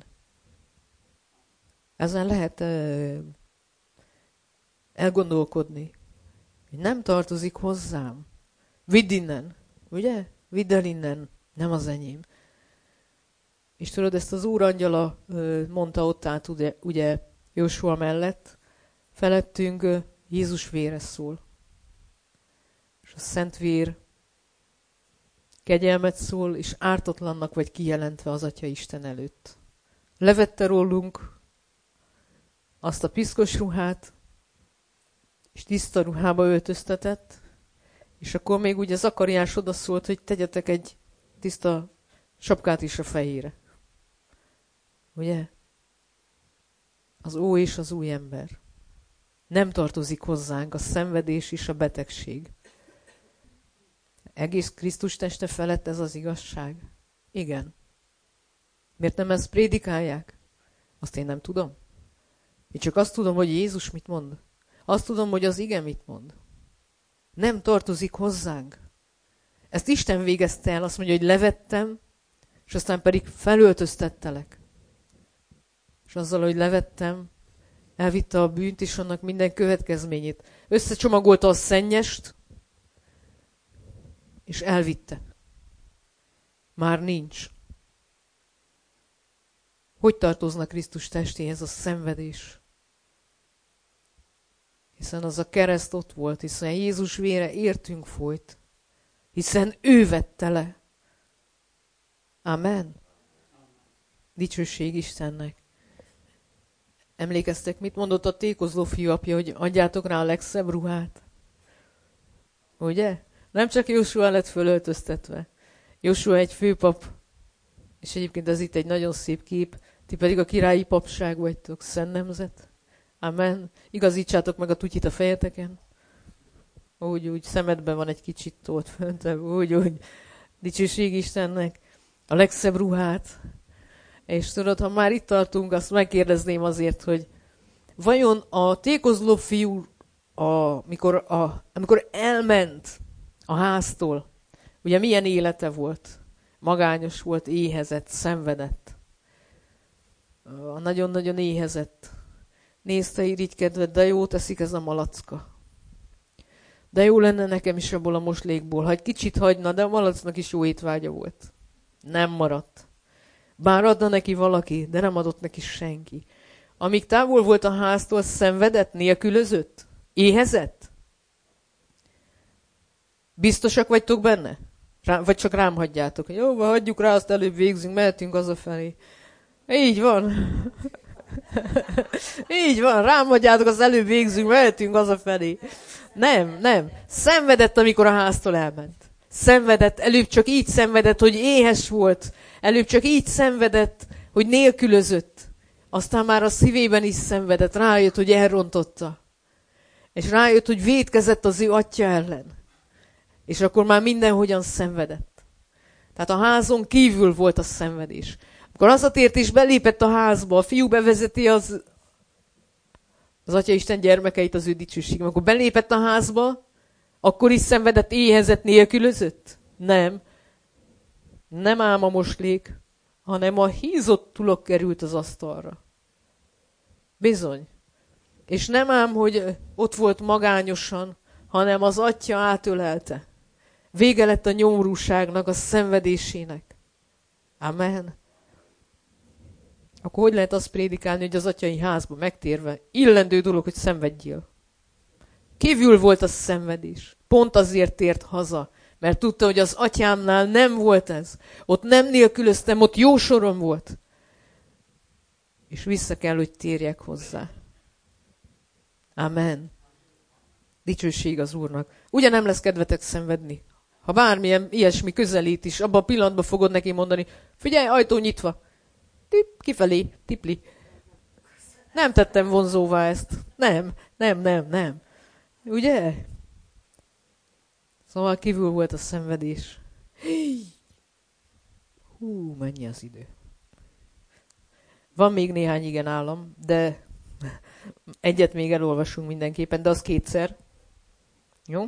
Ezen lehet uh, elgondolkodni. Nem tartozik hozzám. Vidd innen, ugye? Vidd el innen, nem az enyém. És tudod, ezt az úrangyala uh, mondta ott át, ugye, ugye Jósua mellett, felettünk uh, Jézus vére szól. És a szent vér kegyelmet szól, és ártatlannak vagy kijelentve az Atya Isten előtt. Levette rólunk azt a piszkos ruhát, és tiszta ruhába öltöztetett, és akkor még ugye Zakariás odaszólt, hogy tegyetek egy tiszta sapkát is a fejére. Ugye? Az ó és az új ember. Nem tartozik hozzánk a szenvedés és a betegség. Egész Krisztus teste felett ez az igazság? Igen. Miért nem ezt prédikálják? Azt én nem tudom. Én csak azt tudom, hogy Jézus mit mond. Azt tudom, hogy az ige mit mond. Nem tartozik hozzánk. Ezt Isten végezte el, azt mondja, hogy levettem, és aztán pedig felöltöztettelek. És azzal, hogy levettem, elvitte a bűnt és annak minden következményét. Összecsomagolta a szennyest, és elvitte. Már nincs. Hogy tartozna Krisztus testéhez a szenvedés? Hiszen az a kereszt ott volt, hiszen Jézus vére értünk folyt, hiszen ő vette le. Amen. Dicsőség Istennek. Emlékeztek, mit mondott a tékozló fiú apja, hogy adjátok rá a legszebb ruhát? Ugye? Nem csak Jósua lett fölöltöztetve. Jósua egy főpap, és egyébként ez itt egy nagyon szép kép, ti pedig a királyi papság vagytok, szent nemzet. Amen. Igazítsátok meg a tutyit a fejeteken. Úgy, úgy, szemedben van egy kicsit tót föntebb, úgy, úgy. Dicsőség Istennek. A legszebb ruhát. És tudod, ha már itt tartunk, azt megkérdezném azért, hogy vajon a tékozló fiú, a, mikor, a, amikor elment a háztól, ugye milyen élete volt? Magányos volt, éhezett, szenvedett. Nagyon-nagyon éhezett. Nézte irigykedve, de jó teszik ez a malacka. De jó lenne nekem is abból a moslékból, ha egy kicsit hagyna, de a malacnak is jó étvágya volt. Nem maradt. Bár adna neki valaki, de nem adott neki senki. Amíg távol volt a háztól, szenvedett, nélkülözött? Éhezett? Biztosak vagytok benne? Rá, vagy csak rám hagyjátok? Jó, hagyjuk rá, azt előbb végzünk, mehetünk hazafelé. Így van. Így van, rám hagyjátok, az előbb végzünk, mehetünk hazafelé. Nem, nem. Szenvedett, amikor a háztól elment. Szenvedett, előbb csak így szenvedett, hogy éhes volt. Előbb csak így szenvedett, hogy nélkülözött. Aztán már a szívében is szenvedett, rájött, hogy elrontotta. És rájött, hogy vétkezett az ő atya ellen. És akkor már mindenhogyan szenvedett. Tehát a házon kívül volt a szenvedés. Akkor hazatért és belépett a házba, a fiú bevezeti az, az Atya Isten gyermekeit az ő dicsőségben. Akkor belépett a házba, akkor is szenvedett, éhezett, nélkülözött? Nem. Nem ám a moslék, hanem a hízott tulok került az asztalra. Bizony. És nem ám, hogy ott volt magányosan, hanem az atya átölelte. Vége lett a nyomorúságnak, a szenvedésének. Amen. Akkor hogy lehet azt prédikálni, hogy az atyai házba megtérve illendő dolog, hogy szenvedjél? Kívül volt a szenvedés. Pont azért tért haza, Mert tudta, hogy az atyámnál nem volt ez. Ott nem nélkülöztem, ott jó sorom volt. És vissza kell, hogy térjek hozzá. Amen. Dicsőség az Úrnak. Ugye nem lesz kedvetek szenvedni? Ha bármilyen ilyesmi közelít is, abban a pillanatban fogod neki mondani, figyelj, ajtó nyitva. Tip, kifelé, tipli. Nem tettem vonzóvá ezt. Nem, nem, nem, nem. Ugye? Szóval kívül volt a szenvedés. Hú, mennyi az idő. Van még néhány igen állam, de egyet még elolvasunk mindenképpen, de az kétszer. Jó?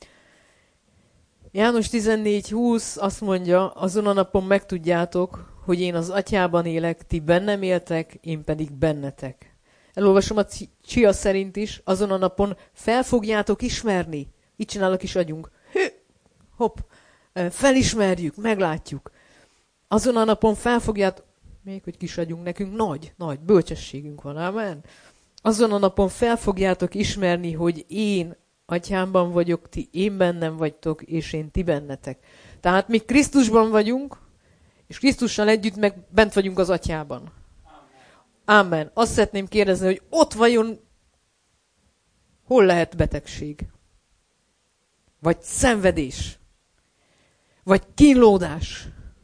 János tizennégy húsz azt mondja, azon a napon megtudjátok, hogy én az atyában élek, ti bennem éltek, én pedig bennetek. Elolvasom a Csia szerint is, azon a napon fel fogjátok ismerni. Így csinál a kis agyunk. Hű, hopp, felismerjük, meglátjuk. Azon a napon fel fogjátok, még hogy kis agyunk nekünk, nagy, nagy bölcsességünk van, amen. Azon a napon fel fogjátok ismerni, hogy én atyámban vagyok, ti én bennem vagytok, és én ti bennetek. Tehát mi Krisztusban vagyunk, és Krisztussal együtt meg bent vagyunk az atyában. Amen. Azt szeretném kérdezni, hogy ott vajon hol lehet betegség? Vagy szenvedés? Vagy kínlódás?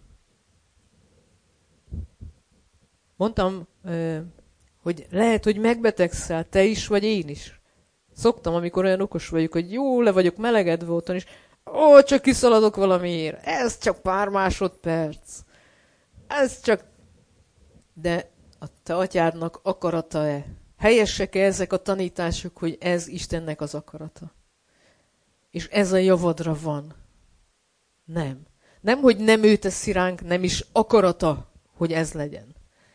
Mondtam, hogy lehet, hogy megbetegszel te is, vagy én is. Szoktam, amikor olyan okos vagyok, hogy jó, le vagyok melegedve otthon, és ó, csak kiszaladok valamiért. Ez csak pár másodperc. Ez csak... De a te atyádnak akarata-e? Helyesek-e ezek a tanítások, hogy ez Istennek az akarata? És ez a javadra van? Nem. Nem, hogy nem ő teszi ránk, nem is akarata, hogy ez legyen.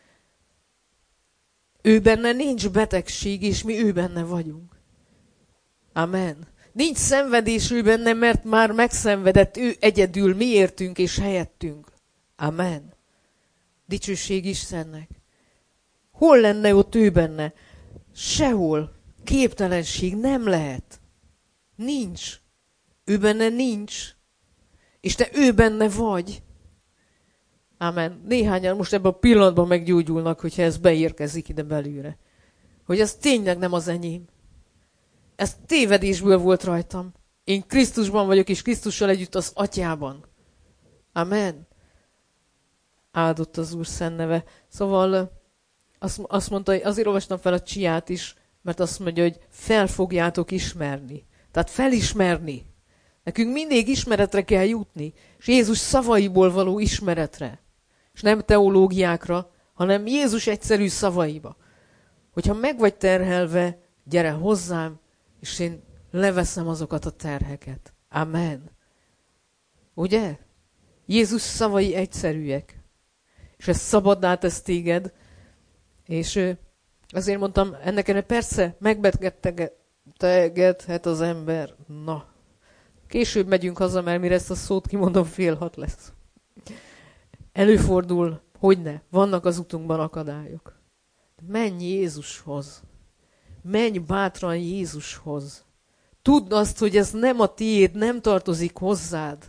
Ő benne nincs betegség, és mi ő benne vagyunk. Amen. Nincs szenvedés ő benne, mert már megszenvedett ő egyedül miértünk és helyettünk. Amen. Dicsőség Istennek. Hol lenne ott ő benne? Sehol. Képtelenség nem lehet. Nincs. Ő benne nincs. És te ő benne vagy. Amen. Néhányan most ebben a pillanatban meggyógyulnak, hogyha ez beérkezik ide belőle. Hogy ez tényleg nem az enyém. Ez tévedésből volt rajtam. Én Krisztusban vagyok, és Krisztussal együtt az atyában. Amen. Áldott az Úr szent neve. Szóval azt, azt mondta, azért olvastam fel a Csiát is, mert azt mondja, hogy fel fogjátok ismerni. Tehát felismerni. Nekünk mindig ismeretre kell jutni. És Jézus szavaiból való ismeretre. És nem teológiákra, hanem Jézus egyszerű szavaiba. Hogyha meg vagy terhelve, gyere hozzám, és én leveszem azokat a terheket. Amen. Ugye? Jézus szavai egyszerűek. És ez szabaddá tesz téged. És azért mondtam, ennek persze megbetegedhet az ember. Na, később megyünk haza, mert mire ezt a szót kimondom, fél hat lesz. Előfordul, hogyne, vannak az utunkban akadályok. Menj Jézushoz. Menj bátran Jézushoz. Tudd azt, hogy ez nem a tiéd, nem tartozik hozzád.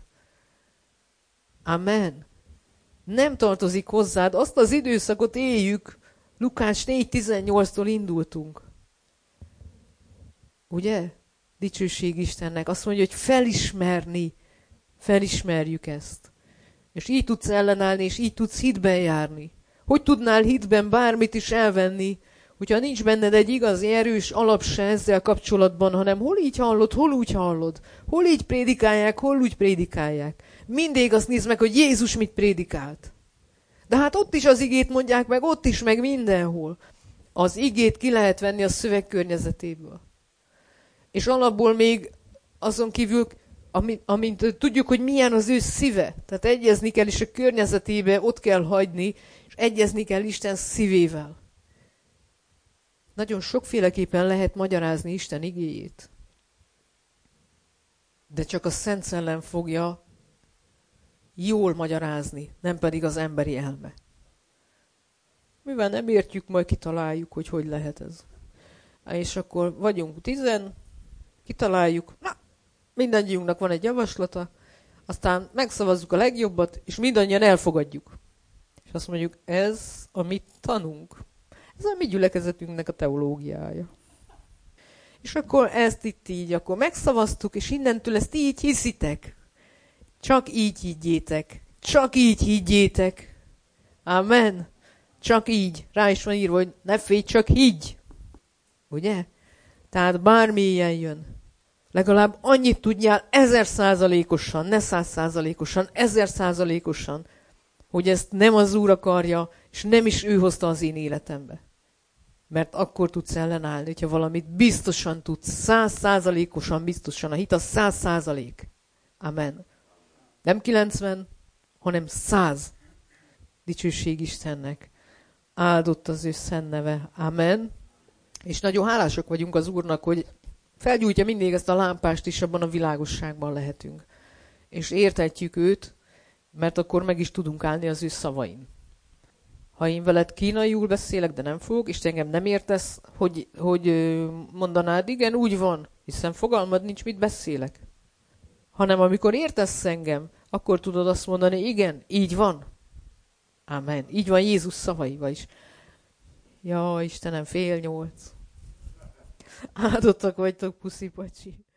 Amen. Nem tartozik hozzád. Azt az időszakot éljük, Lukács négy tizennyolctól indultunk. Ugye? Dicsőség Istennek. Azt mondja, hogy felismerni, felismerjük ezt. És így tudsz ellenállni, és így tudsz hitben járni. Hogy tudnál hitben bármit is elvenni, hogyha nincs benned egy igazi erős alap se ezzel kapcsolatban, hanem hol így hallod, hol úgy hallod, hol így prédikálják, hol úgy prédikálják. Mindig azt nézd meg, hogy Jézus mit prédikált. De hát ott is az igét mondják meg, ott is meg mindenhol. Az igét ki lehet venni a szöveg környezetéből. És alapból még azon kívül, amint, amint tudjuk, hogy milyen az ő szíve. Tehát egyezni kell, és a környezetébe ott kell hagyni, és egyezni kell Isten szívével. Nagyon sokféleképpen lehet magyarázni Isten igéjét. De csak a Szent Szellem fogja jól magyarázni, nem pedig az emberi elme. Mivel nem értjük, majd kitaláljuk, hogy hogy lehet ez. És akkor vagyunk tizen, kitaláljuk, na, mindannyiunknak van egy javaslata, aztán megszavazzuk a legjobbat, és mindannyian elfogadjuk. És azt mondjuk, ez a mi tanunk. Ez a mi gyülekezetünknek a teológiája. És akkor ezt itt így, akkor megszavaztuk, és innentől ezt így hiszitek. Csak így higgyétek. Csak így higgyétek. Amen. Csak így. Rá is van írva, hogy ne félj, csak higgy. Ugye? Tehát bármi ilyen jön. Legalább annyit tudjál ezer százalékosan, ne száz százalékosan, ezer százalékosan, hogy ezt nem az Úr akarja, és nem is ő hozta az én életembe. Mert akkor tudsz ellenállni, hogyha valamit biztosan tudsz, száz százalékosan biztosan. A hit az száz százalék. Amen. Nem kilencven, hanem száz. Dicsőség Istennek. Áldott az ő szent neve. Amen. És nagyon hálásak vagyunk az Úrnak, hogy felgyújtja mindig ezt a lámpást, és abban a világosságban lehetünk. És értetjük őt, mert akkor meg is tudunk állni az ő szavain. Ha én veled kínaiul beszélek, de nem fogok, és te engem nem értesz, hogy, hogy mondanád, igen, úgy van, hiszen fogalmad nincs, mit beszélek. Hanem amikor értesz engem, akkor tudod azt mondani, igen, így van. Amen. Így van Jézus szavaival is. Ja, Istenem, fél nyolc. Áldottak vagytok, puszi pacsi.